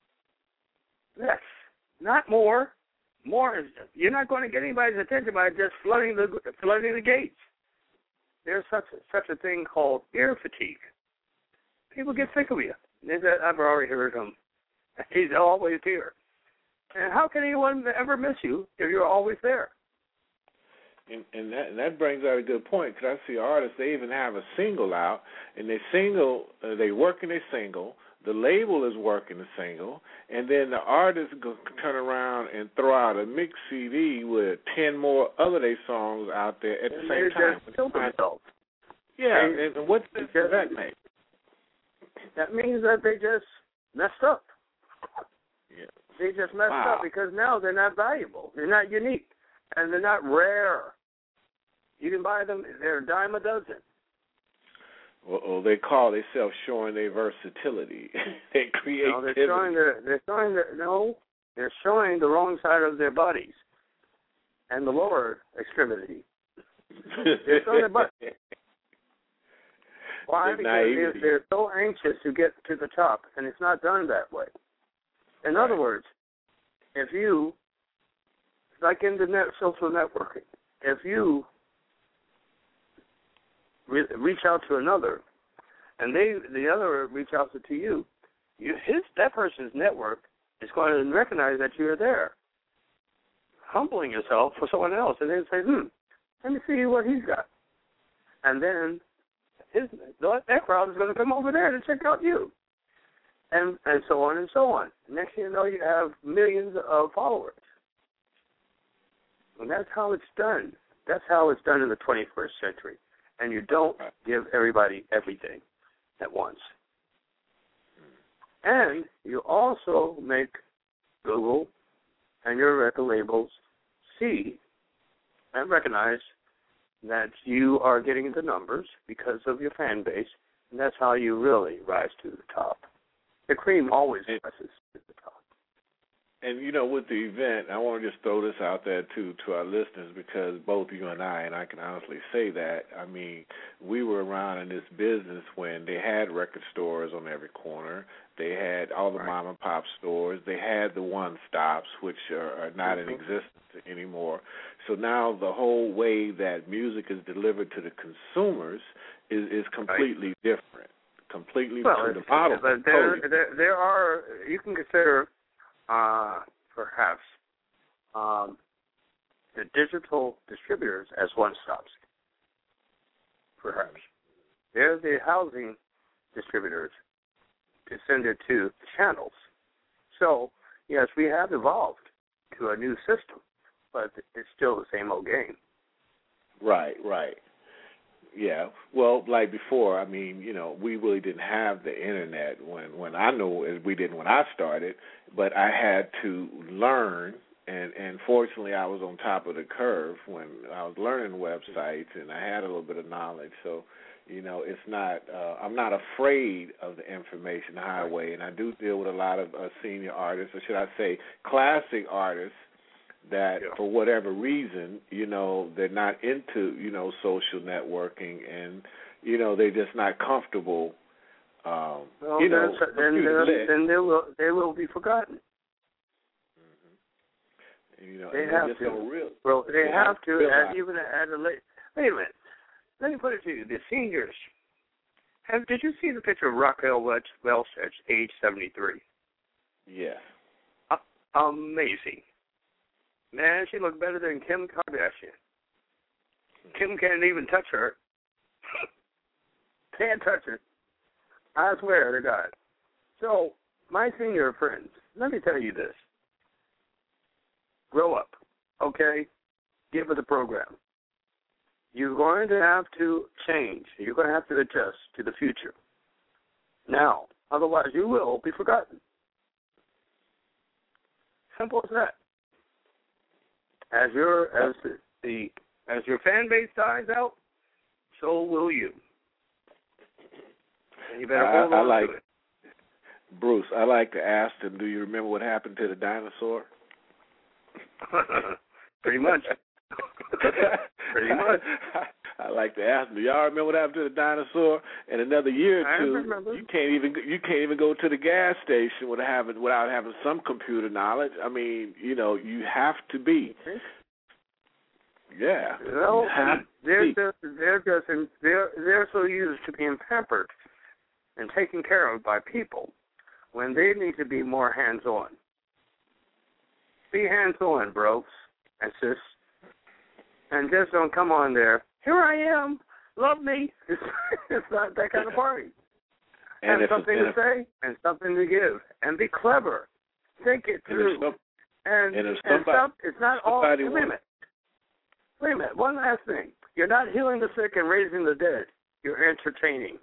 Less, not more. More is, you're not going to get anybody's attention by just flooding the flooding the gates. There's such a, such a thing called ear fatigue. People get sick of you. I've already heard him. He's always here. And how can anyone ever miss you if you're always there? And, and, that, and that brings out a good point, because I see artists, they even have a single out, and they single, uh, they working a single, the label is working the single, and then the artist go turn around and throw out a mix C D with ten more other their songs out there at the and same time. Just kill themselves. Yeah, and, and what does that mean? That means that they just messed up. Yeah. They just messed wow. up because now they're not valuable. They're not unique. And they're not rare. You can buy them, they're a dime a dozen. Well, well they call themselves showing their versatility, their creativity. No, they're showing their, they're showing their, no, they're showing the wrong side of their bodies and the lower extremity. They're showing their butt. Why? Because they're, they're so anxious to get to the top, and it's not done that way. In right. other words, if you, like in the net, social networking, if you re- reach out to another, and they the other reach out to you, you his that person's network is going to recognize that you're there, humbling yourself for someone else, and then say, hmm, let me see what he's got, and then his that crowd is going to come over there to check out you. And and so on and so on. Next thing you know, you have millions of followers. And that's how it's done. That's how it's done in the twenty-first century. And you don't give everybody everything at once. And you also make Google and your record labels see and recognize that you are getting the numbers because of your fan base, and that's how you really rise to the top. The cream always rises to the top. And, you know, with the event, I want to just throw this out there, too, to our listeners, because both you and I, and I can honestly say that, I mean, we were around in this business when they had record stores on every corner. They had all the right. mom and pop stores. They had the one-stops, which are, are not mm-hmm. in existence anymore. So now the whole way that music is delivered to the consumers is, is completely right. different. completely well, to the model. But there, there, there are, you can consider uh, perhaps um, the digital distributors as one-stops. Perhaps. They're the housing distributors to send it to the channels. So, yes, we have evolved to a new system, but it's still the same old game. Right, right. Yeah. Well, like before, I mean, you know, we really didn't have the internet when, when I know we didn't when I started, but I had to learn, and, and fortunately I was on top of the curve when I was learning websites, and I had a little bit of knowledge. So, you know, it's not, uh, I'm not afraid of the information highway, and I do deal with a lot of uh, senior artists, or should I say classic artists, that yeah. for whatever reason, you know, they're not into, you know, social networking, and, you know, they're just not comfortable, um, well, you know, then, then they will they will be forgotten. Mm-hmm. And, you know, they and have they just to. don't real, well, they, they have, have to, realize. at, even at a late. Wait a minute. Let me put it to you. The seniors. Have did you see the picture of Raquel Welch, Welch at age seventy-three? Yes. Uh, amazing. Man, she looked better than Kim Kardashian. Kim can't even touch her. Can't touch her. I swear to God. So, my senior friends, let me tell you this. Grow up, okay? Get with the program. You're going to have to change. You're going to have to adjust to the future. Now, otherwise you will be forgotten. Simple as that. As your as the, the as your fan base dies out, so will you. And you better hold I, I on like, to it. Bruce, I like to ask them, do you remember what happened to the dinosaur? Pretty much. Pretty much. I like to ask them, do y'all remember what happened to the dinosaur? In another year or I two, remember. you can't even you can't even go to the gas station without having without having some computer knowledge. I mean, you know, you have to be. Yeah. Well, you have they're to be. just they're just they're they're so used to being pampered and taken care of by people when they need to be more hands-on. Be hands-on, bros and sis. And just don't come on there. Here I am. Love me. It's, it's not that kind of party. And Have something to say and something to give. And be clever. Think it through. And, and, and if and somebody, stop, it's not all. Wait a minute. Wait a minute. One last thing. You're not healing the sick and raising the dead. You're entertaining.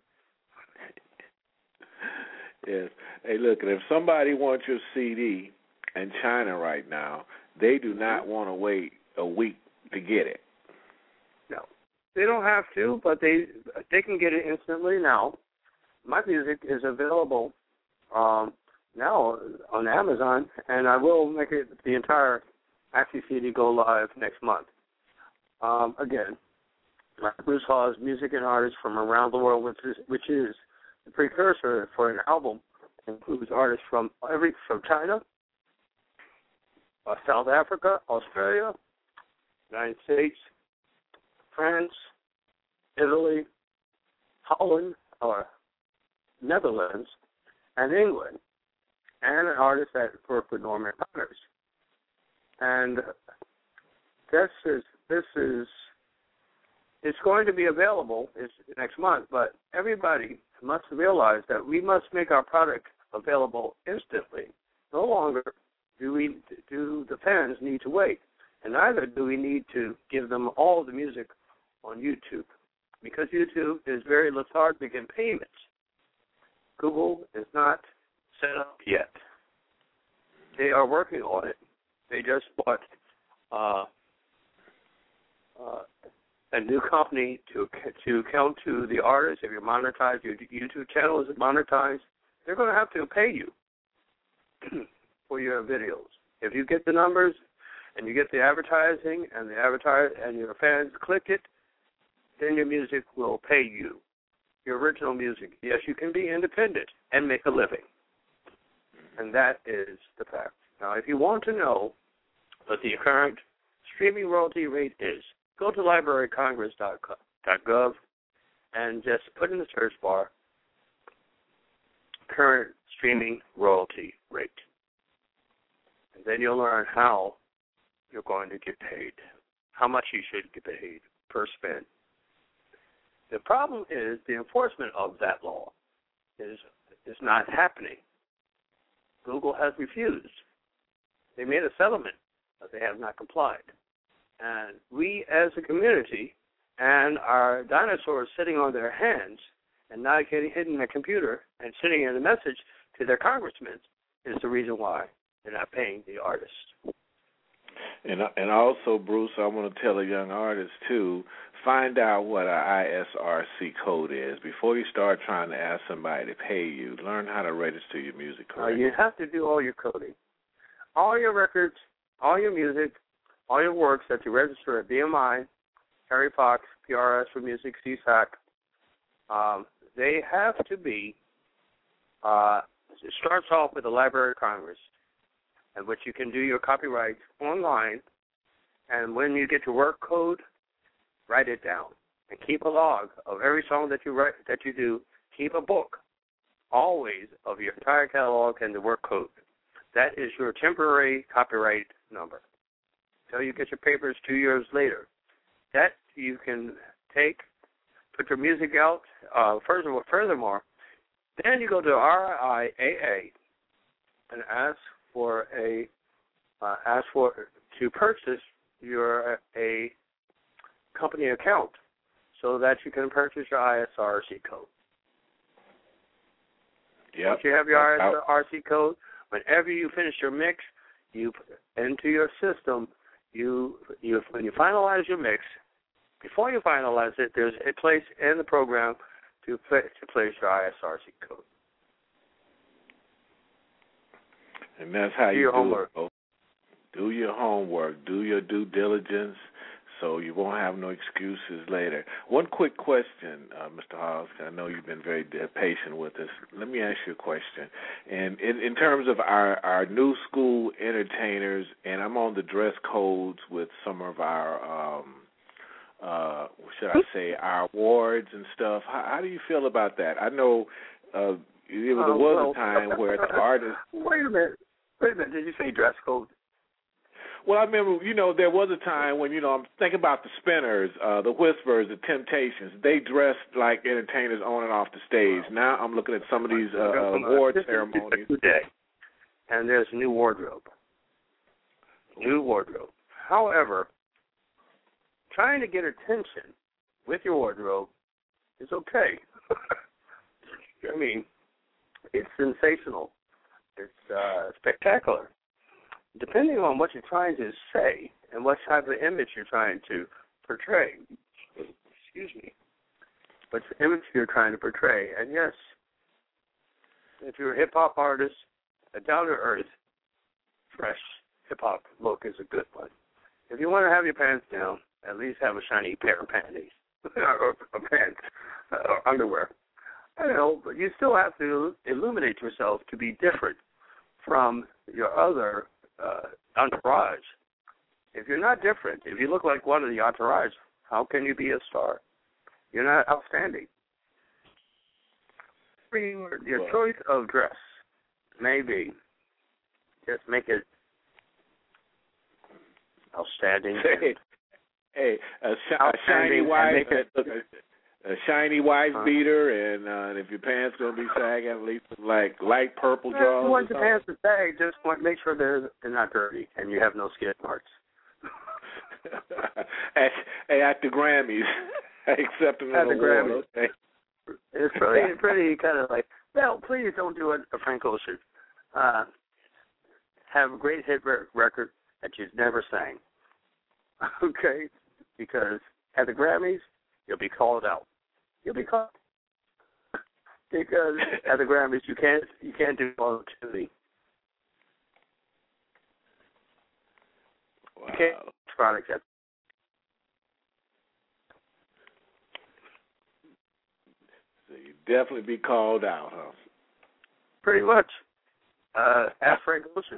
Yes. Hey, look, if somebody wants your C D in China right now, they do not want to wait a week to get it. No, they don't have to, but they they can get it instantly now. My music is available um, now on Amazon, and I will make it the entire Axie C D go live next month. Um, again, Bruce Hawes, music and artists from around the world, which is which is the precursor for an album. It includes artists from every from China, uh, South Africa, Australia, United States, France, Italy, Holland, or Netherlands, and England, and an artist that worked with Norman Connors. And this is this is it's going to be available it's next month, but everybody must realize that we must make our product available instantly. No longer do we do the fans need to wait. And neither do we need to give them all the music on YouTube, because YouTube is very lethargic in payments. Google is not set up yet. They are working on it. They just bought uh, uh, a new company to to count to the artists. If you're monetized, your YouTube channel is monetized, they're going to have to pay you for your videos. If you get the numbers, and you get the advertising, and the advertise and your fans click it, then your music will pay you. Your original music. Yes, you can be independent and make a living. And that is the fact. Now, if you want to know what the current streaming royalty rate is, go to library congress dot gov and just put in the search bar current streaming royalty rate. And then you'll learn how you're going to get paid, how much you should get paid per spin. The problem is the enforcement of that law is is not happening. Google has refused. They made a settlement, but they have not complied. And we as a community and our dinosaurs sitting on their hands and not getting hidden in a computer and sending in a message to their congressmen is the reason why they're not paying the artists. And and also, Bruce, I want to tell a young artist, too, find out what an I S R C code is. Before you start trying to ask somebody to pay you, learn how to register your music correctly. Uh, you have to do all your coding. All your records, all your music, all your works that you register at B M I, Harry Fox, P R S for Music, C S A C, um, they have to be, uh, it starts off with the Library of Congress, in which you can do your copyright online, and when you get your work code, write it down and keep a log of every song that you write, that you do. Keep a book, always, of your entire catalog and the work code. That is your temporary copyright number. Until you get your papers two years later. That you can take, put your music out. Uh, furthermore, furthermore, then you go to R I A A and ask for a uh, ask for to purchase your a company account so that you can purchase your I S R C code. Yep. Once you have your I S R C code, whenever you finish your mix, you into your system. You you when you finalize your mix, before you finalize it, there's a place in the program to play, to place your I S R C code. And that's how do you your do homework. it. Do your homework. Do your due diligence so you won't have no excuses later. One quick question, uh, Mister Hawes, I know you've been very patient with us. Let me ask you a question. And in, in terms of our, our new school entertainers, and I'm on the dress codes with some of our, um, uh, what should I say, our awards and stuff. How, how do you feel about that? I know uh, there was, Oh, was well, a time where the artists... Wait a minute. Wait a minute. Did you say dress code? Well, I remember, you know, there was a time when, you know, I'm thinking about the Spinners, uh, the Whispers, the Temptations. They dressed like entertainers on and off the stage. Now I'm looking at some of these uh, award ceremonies. Today, and there's new wardrobe. New wardrobe. However, trying to get attention with your wardrobe is okay. I mean, it's sensational. It's uh, spectacular. Depending on what you're trying to say and what type of image you're trying to portray, excuse me, what image you're trying to portray. And yes, if you're a hip-hop artist, a down-to-earth, fresh hip-hop look is a good one. If you want to have your pants down, at least have a shiny pair of panties or, or pants or underwear. I don't know, but you still have to illuminate yourself to be different from your other Uh, entourage. If you're not different, if you look like one of the entourage, how can you be a star? You're not outstanding. Your, your well, choice of dress may be just make it outstanding. Hey, hey a, sh- a shiny wife, a, a shiny wife huh? beater, and uh, if your pants gonna be sagging, at least like light purple well, drawers. You want your pants to sag, just want make sure they're they're not dirty and you have no skid marks. at, at the Grammys, accepting at the Grammys. Okay. It's pretty pretty kind of like, well, please don't do a, a Frank Ocean. Uh, have a great hit record that you've never sang. Okay, because at the Grammys you'll be called out. You'll be called because at the Grammys you can't you can't do volatility. Wow. You can't products at so you definitely be called out, huh? Pretty much. Uh, ask Frank Ocean.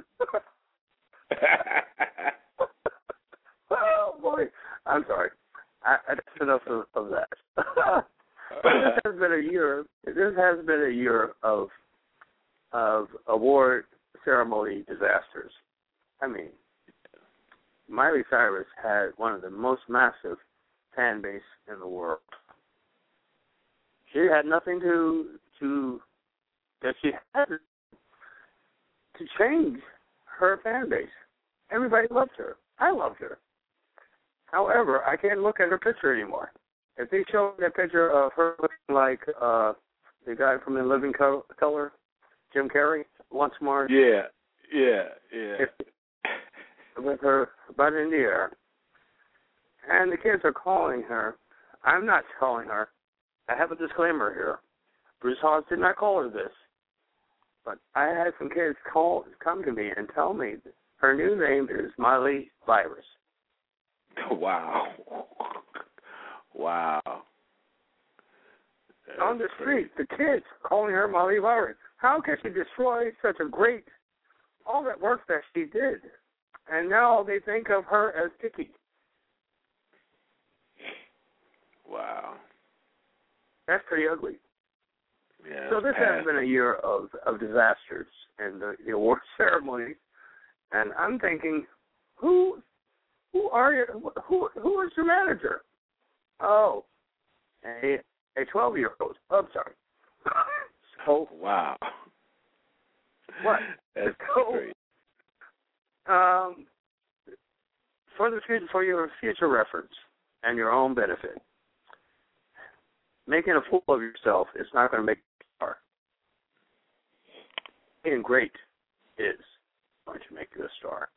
Oh boy, I'm sorry. I, I that's enough of, of that. But this has been a year. This has been a year of of award ceremony disasters. I mean, Miley Cyrus had one of the most massive fan base in the world. She had nothing to to that she had to change her fan base. Everybody loved her. I loved her. However, I can't look at her picture anymore. If they show that picture of her looking like uh, the guy from In Living Color, Jim Carrey, once more. Yeah, yeah, yeah. With her butt in the air. And the kids are calling her. I'm not calling her. I have a disclaimer here. Bruce Hawes did not call her this. But I had some kids call, come to me and tell me that her new name is Miley Virus. Wow. Wow. That's on the crazy. street, the kids calling her Miley Virus. How can she destroy such a great, all that work that she did? And now they think of her as Tiki. Wow. That's pretty ugly. Yeah. So this past. has been a year of, of disasters and the, the award ceremony. And I'm thinking, who who are you? Who who is your manager? Oh, a a twelve-year-old. Oh, I'm sorry. So wow. what? That's so, great. Um, for the future, for your future reference and your own benefit, making a fool of yourself is not going to make you a star. Being great is going to make you a star.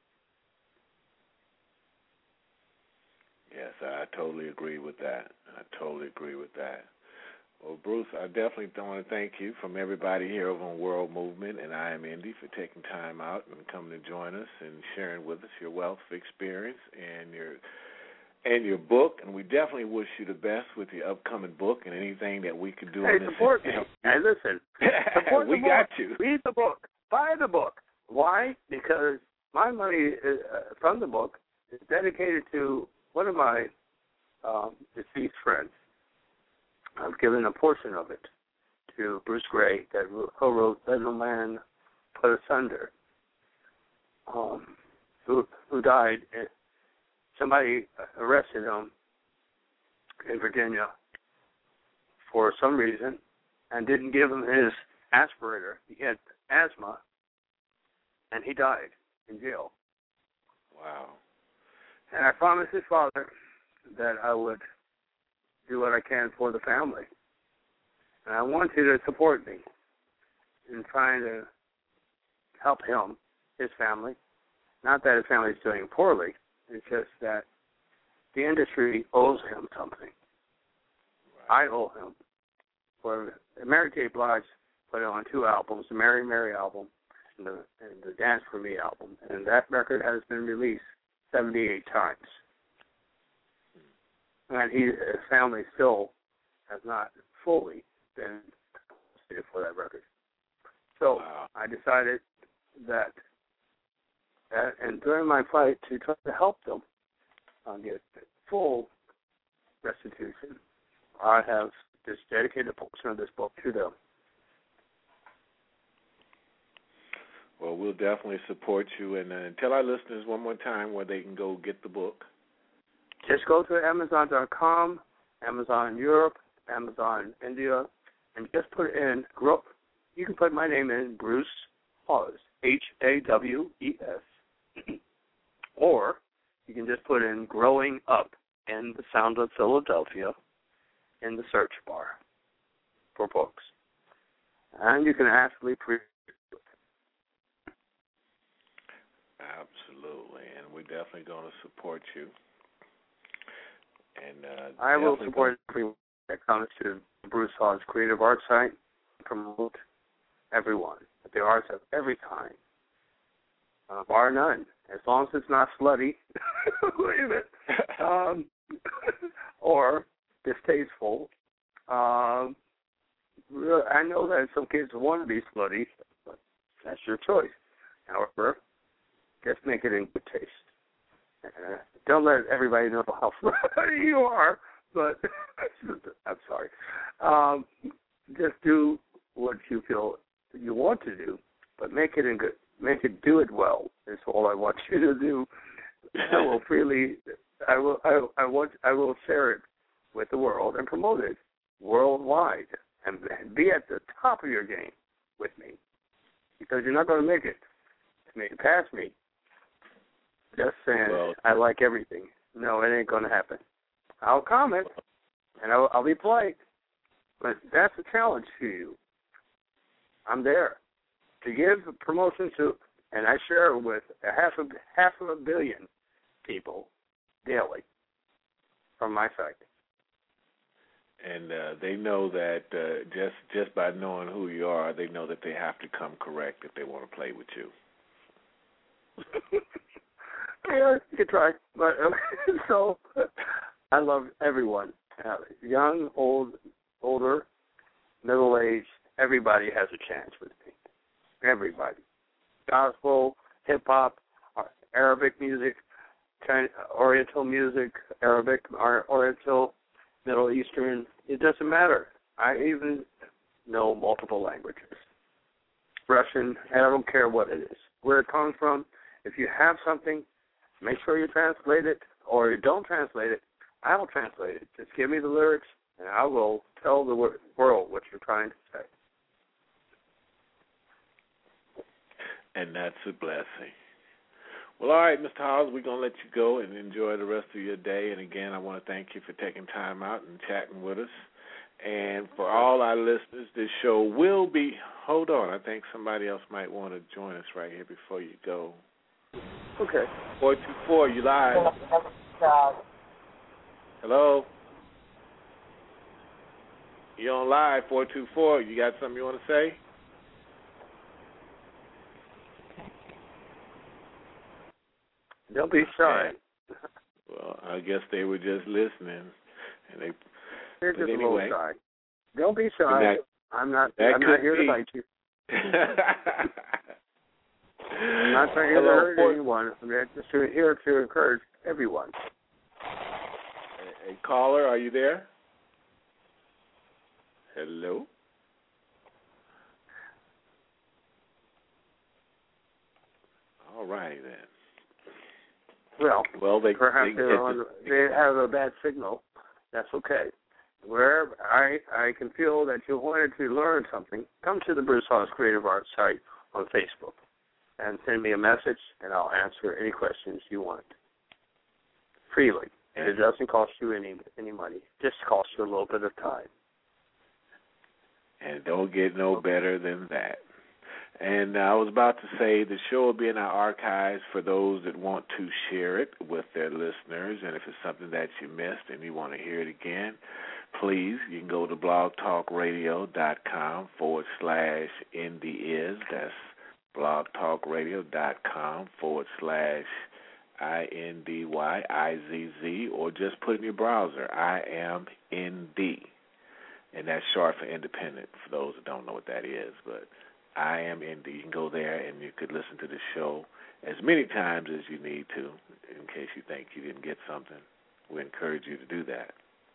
Yes, I totally agree with that. I totally agree with that. Well, Bruce, I definitely want to thank you from everybody here over on World Movement and I Am Indie for taking time out and coming to join us and sharing with us your wealth of experience and your and your book. And we definitely wish you the best with your upcoming book and anything that we could do. Hey, on this support me. Hey, listen. Support we the got book. you. Read the book. Buy the book. Why? Because my money is, uh, from the book is dedicated to one of my um, deceased friends. I've given a portion of it to Bruce Gray, that co-wrote "Let No Man Put Asunder," um, who who died. Somebody arrested him in Virginia for some reason and didn't give him his aspirator. He had asthma, and he died in jail. Wow. And I promised his father that I would do what I can for the family. And I want you to support me in trying to help him, his family. Not that his family is doing poorly. It's just that the industry owes him something. Right. I owe him. For Mary J. Blige put on two albums, the Mary Mary album and the, and the Dance For Me album. And that record has been released seventy-eight times. And he, his family still has not fully been compensated for that record. So wow. I decided that, that, and during my fight to try to help them uh, get full restitution, I have just dedicated a portion of this book to them. Well, we'll definitely support you. And uh, tell our listeners one more time where they can go get the book. Just go to Amazon dot com, Amazon Europe, Amazon India, and just put in, you can put my name in, Bruce Hawes, H A W E S. Or you can just put in Growing Up in the Sound of Philadelphia in the search bar for books. And you can actually pre Absolutely, and we're definitely going to support you. And uh, I will support everyone that comes to Bruce Hawes Creative Arts site, promote everyone, the arts of every kind, uh, bar none, as long as it's not slutty, wait a minute, um, or distasteful. Um, I know that some kids want to be slutty, but that's your choice. However, just make it in good taste. Uh, don't let everybody know how funny you are, but I'm sorry. Um, just do what you feel you want to do, but make it in good, make it do it well. Is all I want you to do. I will freely, I will, I, I want, I will share it with the world and promote it worldwide, and be at the top of your game with me, because you're not going to make it. I mean, past me. Just saying, well, I like everything. No, it ain't going to happen. I'll comment, and I'll, I'll be polite, but that's a challenge to you. I'm there to give promotion to, and I share it with a half a half of a billion people daily from my site. And uh, they know that uh, just just by knowing who you are, they know that they have to come correct if they want to play with you. Yeah, you can try. But uh, so I love everyone, uh, young, old, older, middle-aged. Everybody has a chance with me. Everybody. Gospel, hip-hop, Arabic music, China, Oriental music, Arabic, or Oriental, Middle Eastern. It doesn't matter. I even know multiple languages. Russian, and I don't care what it is. Where it comes from, if you have something, make sure you translate it, or you don't translate it, I will translate it. Just give me the lyrics, and I will tell the world what you're trying to say. And that's a blessing. Well, all right, Mister Hawes, we're going to let you go and enjoy the rest of your day. And, again, I want to thank you for taking time out and chatting with us. And for all our listeners, this show will be – hold on. I think somebody else might want to join us right here before you go. Okay. four two four, you live. Hello? You on live, four two four. You got something you want to say? Don't be shy. Well, I guess they were just listening, and they. They're just anyway, a little shy. Don't be shy. That, I'm not. I'm not here be. to fight you. I'm not trying to hurt Hello, anyone. I'm just here to encourage everyone. A, a caller, are you there? Hello. All right then. Well, well they, perhaps they, on, they have a bad signal. That's okay. Wherever I, I can feel that you wanted to learn something, come to the Bruce Hawes Creative Arts site on Facebook and send me a message, and I'll answer any questions you want freely. And it doesn't cost you any any money. It just costs you a little bit of time. And don't get no better than that. And I was about to say the show will be in our archives for those that want to share it with their listeners. And if it's something that you missed and you want to hear it again, please, you can go to blogtalkradio.com forward slash IndyIz. That's blogtalkradio.com forward slash I N D Y I Z Z, or just put in your browser, I am N D. And that's short for independent, for those that don't know what that is. But I am Indy. You can go there and you could listen to the show as many times as you need to, in case you think you didn't get something. We encourage you to do that.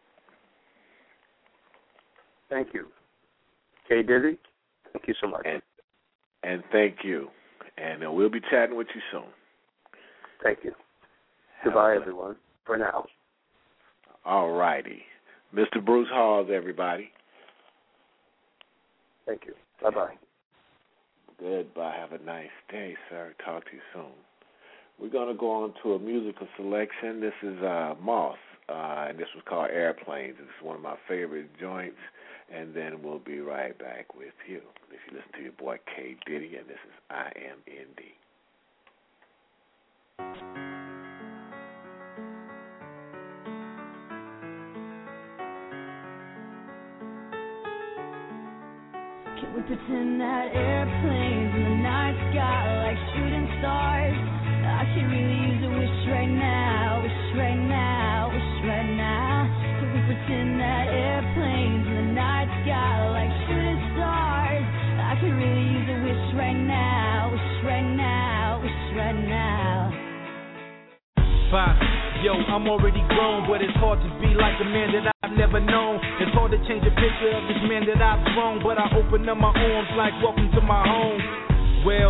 Thank you. Kay Diddy, thank you so much. And, and thank you. And uh, we'll be chatting with you soon. Thank you. Have Goodbye, everyone, for now. All righty. Mister Bruce Hawes, everybody. Thank you. Bye-bye. Goodbye. Have a nice day, sir. Talk to you soon. We're going to go on to a musical selection. This is uh, Moth, uh, and this was called Airplanes. This is one of my favorite joints, and then we'll be right back with you. If you listen to your boy K. Diddy, and this is I Am Indy. Can we pretend that airplanes in the night sky like shooting stars? I can really use a wish right now, wish right now, wish right now. Can we pretend that airplanes in the night sky like shooting stars? I can really use a wish right now, wish right now, wish right now. Five. Yo, I'm already grown, but it's hard to be like a man that I've never known. It's hard to change a picture of this man that I've grown, but I open up my arms like welcome to my home. Well,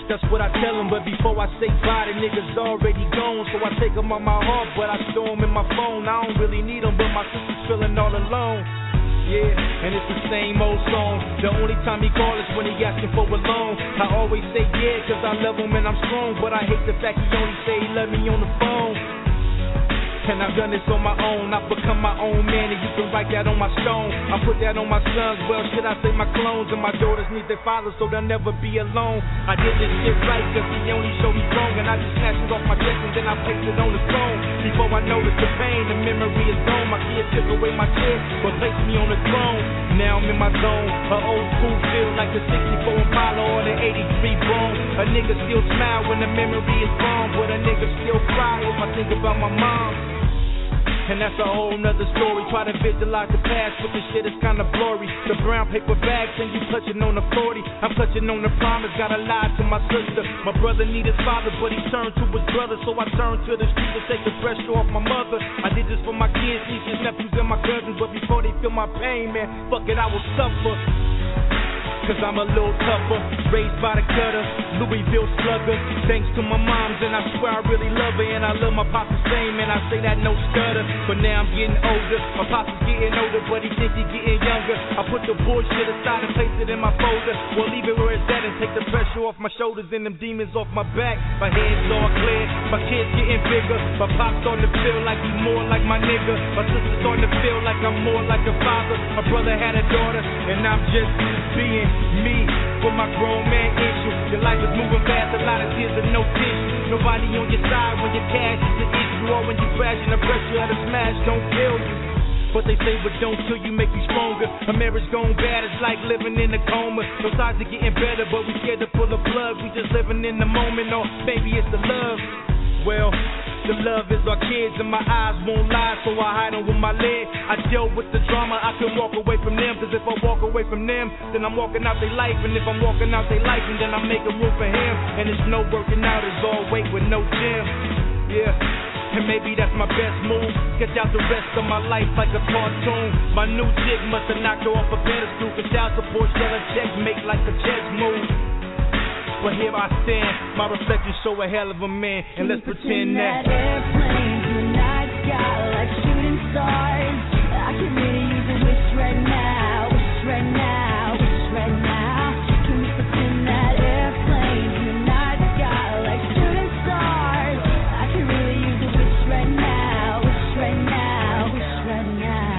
that's what I tell them. But before I say bye, the niggas already gone. So I take them on my heart, but I store them in my phone. I don't really need them, but my sister's feeling all alone. Yeah, and it's the same old song. The only time he call is when he asking for a loan. I always say yeah, cause I love him and I'm strong. But I hate the fact he only say he love me on the phone. And I've done this on my own. I've become my own man, and you can write that on my stone. I put that on my sons, well, should I say my clones? And my daughters need their fathers, so they'll never be alone. I did this shit right, cause he only showed me wrong. And I just snatched it off my chest, and then I placed it on the throne. Before I noticed the pain, the memory is gone. My kids took away my chair, but placed me on the throne. Now I'm in my zone. An old school feel like the sixty-four Impala or the eighty-three Bone. A nigga still smile when the memory is gone, but a nigga still cry if I think about my mom. And that's a whole nother story. Try to visualize the past, but this shit is kinda blurry. The brown paper bags and you touching on the forty. I'm touching on the promise, gotta lie to my sister. My brother need his father, but he turned to his brother. So I turned to the street to take the pressure off my mother. I did this for my kids, nieces, nephews, and my cousins. But before they feel my pain, man, fuck it, I will suffer. Cause I'm a little tougher, raised by the gutter, Louisville slugger. Thanks to my moms, and I swear I really love her. And I love my pops the same, and I say that no stutter. But now I'm getting older, my pops is getting older, but he think he getting younger. I put the bullshit aside and place it in my folder. Well, leave it where it's at and take the pressure off my shoulders and them demons off my back. My head's all clear, my kids getting bigger. My pops starting to feel like he more like my nigga. My sister's starting to feel like I'm more like a father. My brother had a daughter, and I'm just being me for my grown man issue. Your life is moving fast, a lot of tears and no tissue. Nobody on your side when your cash is the issue, or when you crash and the pressure of the smash don't kill you. But they say what don't kill you make you stronger. A marriage gone bad, it's like living in a coma. No signs are getting better, but we scared to pull the plug. We just living in the moment, or maybe it's the love. Well, the love is our kids, and my eyes won't lie, so I hide them with my lid. I deal with the drama, I can walk away from them, cause if I walk away from them, then I'm walking out their life. And if I'm walking out their life, and then I'm making room for him. And it's no working out, it's all weight with no gym. Yeah. And maybe that's my best move. Sketch out the rest of my life like a cartoon. My new chick must have knocked her off a pedestal, cause child support still a checkmate like a chess move. But here I stand, my reflection show a hell of a man. And let's pretend that, that airplanes in the night sky like shooting stars. I could really use a wish right now, wish right now, wish right now. Can we pretend that airplanes in the night sky like shooting stars? I could really use a wish right now, wish right now, wish right now.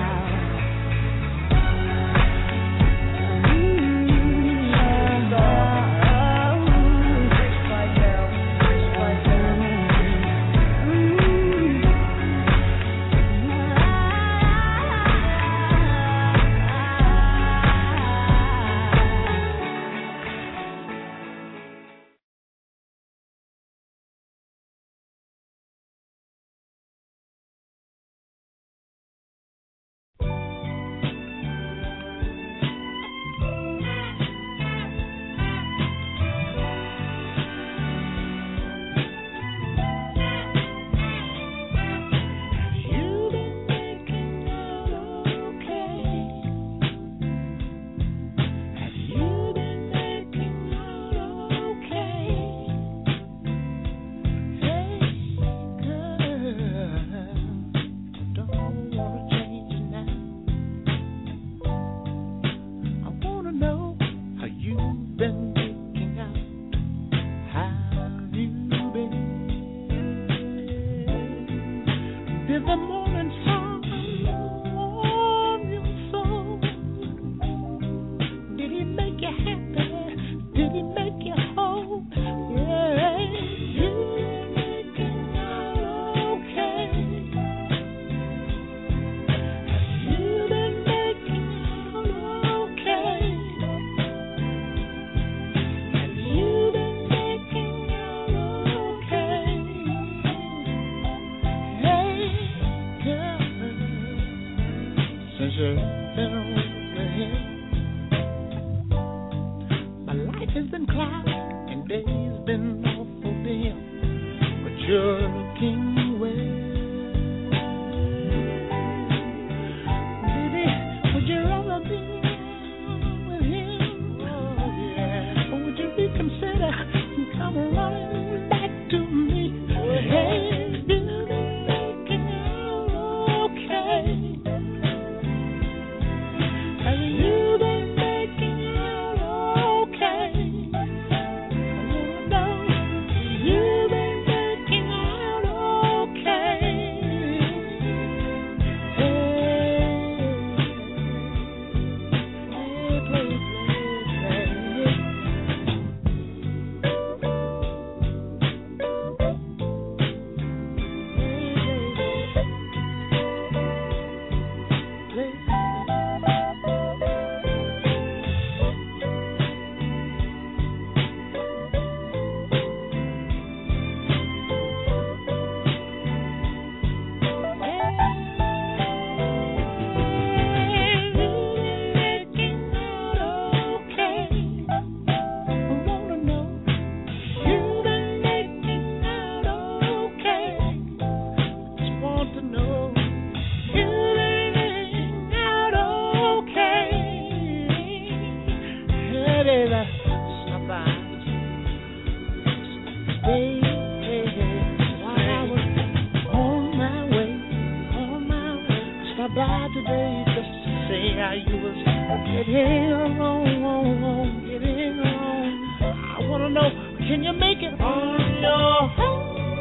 getting along, getting along. I wanna know, can you make it on your own?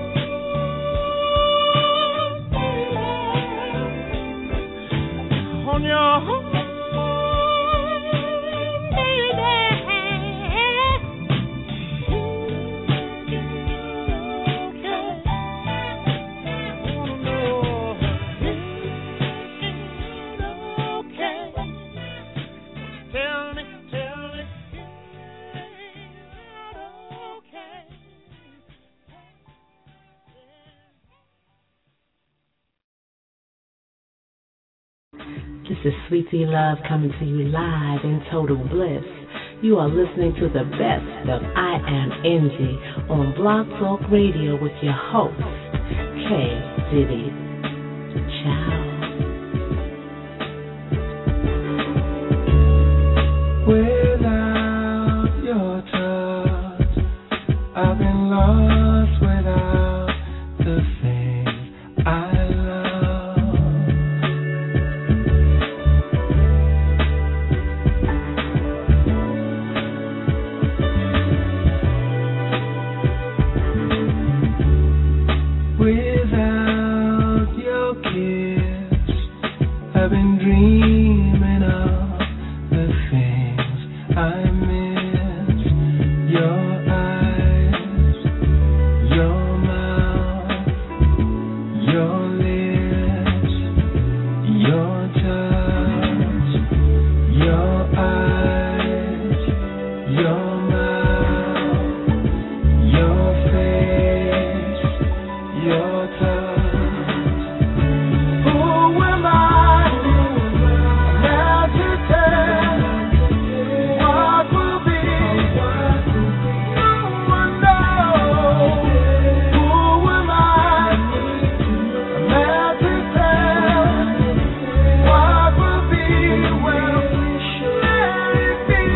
On your own, baby. This is Sweet Tea Love coming to you live in total bliss. You are listening to the best of I Am Angie on Blog Talk Radio with your host, K. Diddy. Ciao. Without your touch, I've been lost without the things I love. Without your kiss, I've been dreaming of the things I miss. Your eyes, your mouth, your lips, your touch. Your eyes, your mouth, your face, your touch. Who am I now to tell what will be? No one knows. Who am I now to tell what will be? Well, let it be.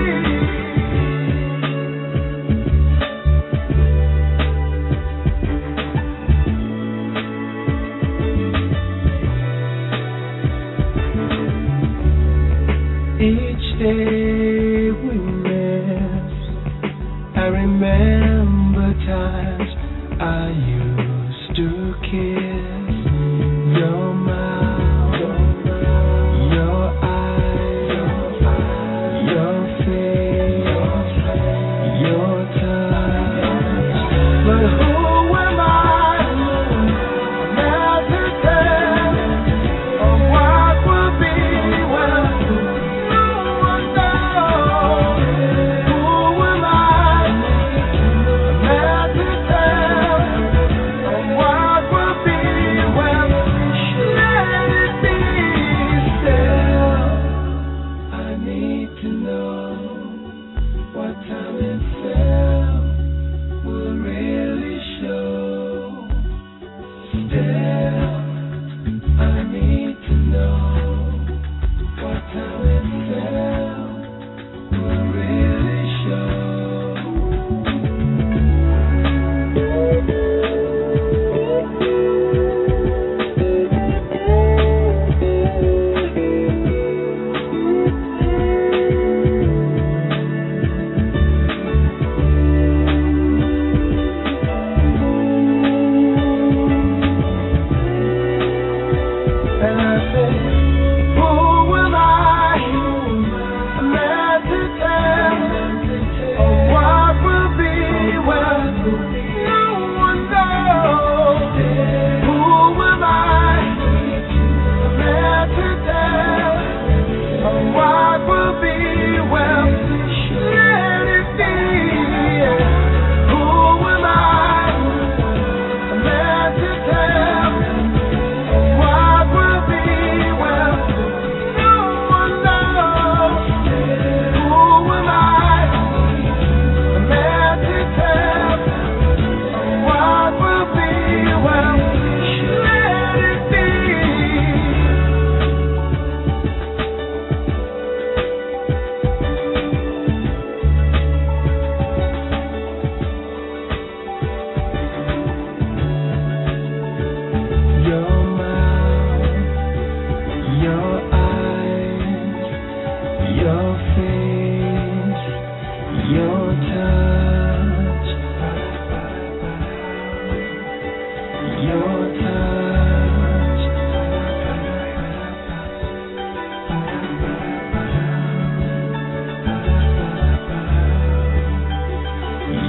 Each day we miss, I remember times I used to kiss your mouth, your eyes, your face, your touch. But who am I now to tell of what will be? Well, no one knows. Who am I now to tell of what will be? Well,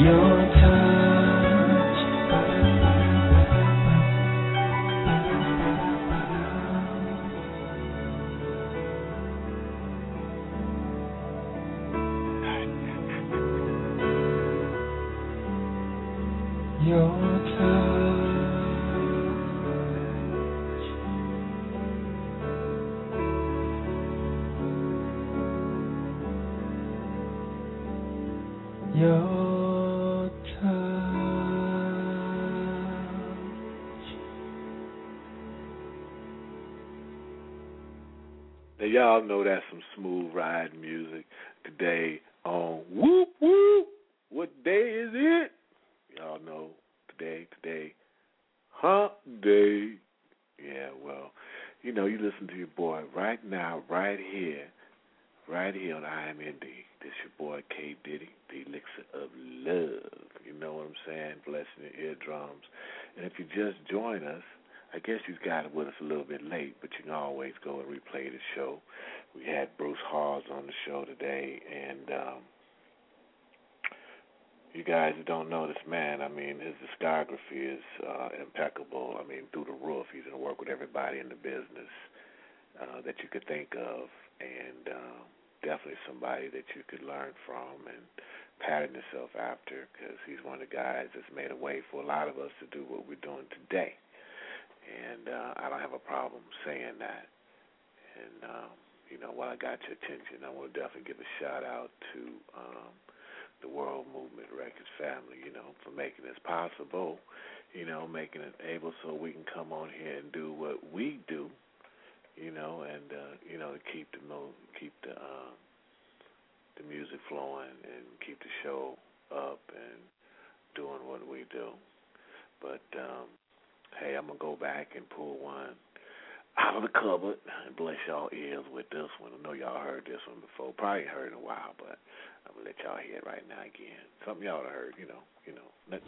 Your touch. Your touch. Your touch. Now y'all know that's some smooth ride music today on Whoop Whoop. What day is it? Y'all know today, today, hump day. Yeah, well, you know, you listen to your boy right now, right here, right here on I Am Indie. This your boy K Diddy, the elixir of love. You know what I'm saying? Blessing your eardrums. And if you just join us, I guess you got it with us a little bit late, but you can always go and replay the show. We had Bruce Hawes on the show today, and um, you guys who don't know this man, I mean, his discography is uh, impeccable. I mean, through the roof. He's going to work with everybody in the business uh, that you could think of, and uh, definitely somebody that you could learn from and pattern yourself after, because he's one of the guys that's made a way for a lot of us to do what we're doing today. And uh, I don't have a problem saying that. And, um, you know, while I got your attention, I want to definitely give a shout-out to um, the World Movement Records family, you know, for making this possible, you know, making it able so we can come on here and do what we do, you know, and, uh, you know, to keep the, keep the, uh, the music flowing and keep the show up and doing what we do. But, um, hey, I'm going to go back and pull one out of the cupboard and bless y'all ears with this one. I know y'all heard this one before. Probably heard it in a while, but I'm going to let y'all hear it right now again. Something y'all have heard, you know, you know. Let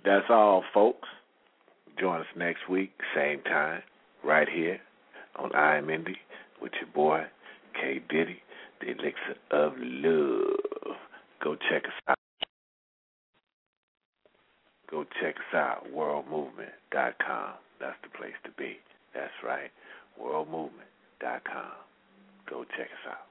that's all, folks. Join us next week, same time, right here on I Am Indie with your boy, K. Diddy, the Elixir of Love. Go check us out. Go check us out, world movement dot com. That's the place to be. That's right, world movement dot com. Go check us out.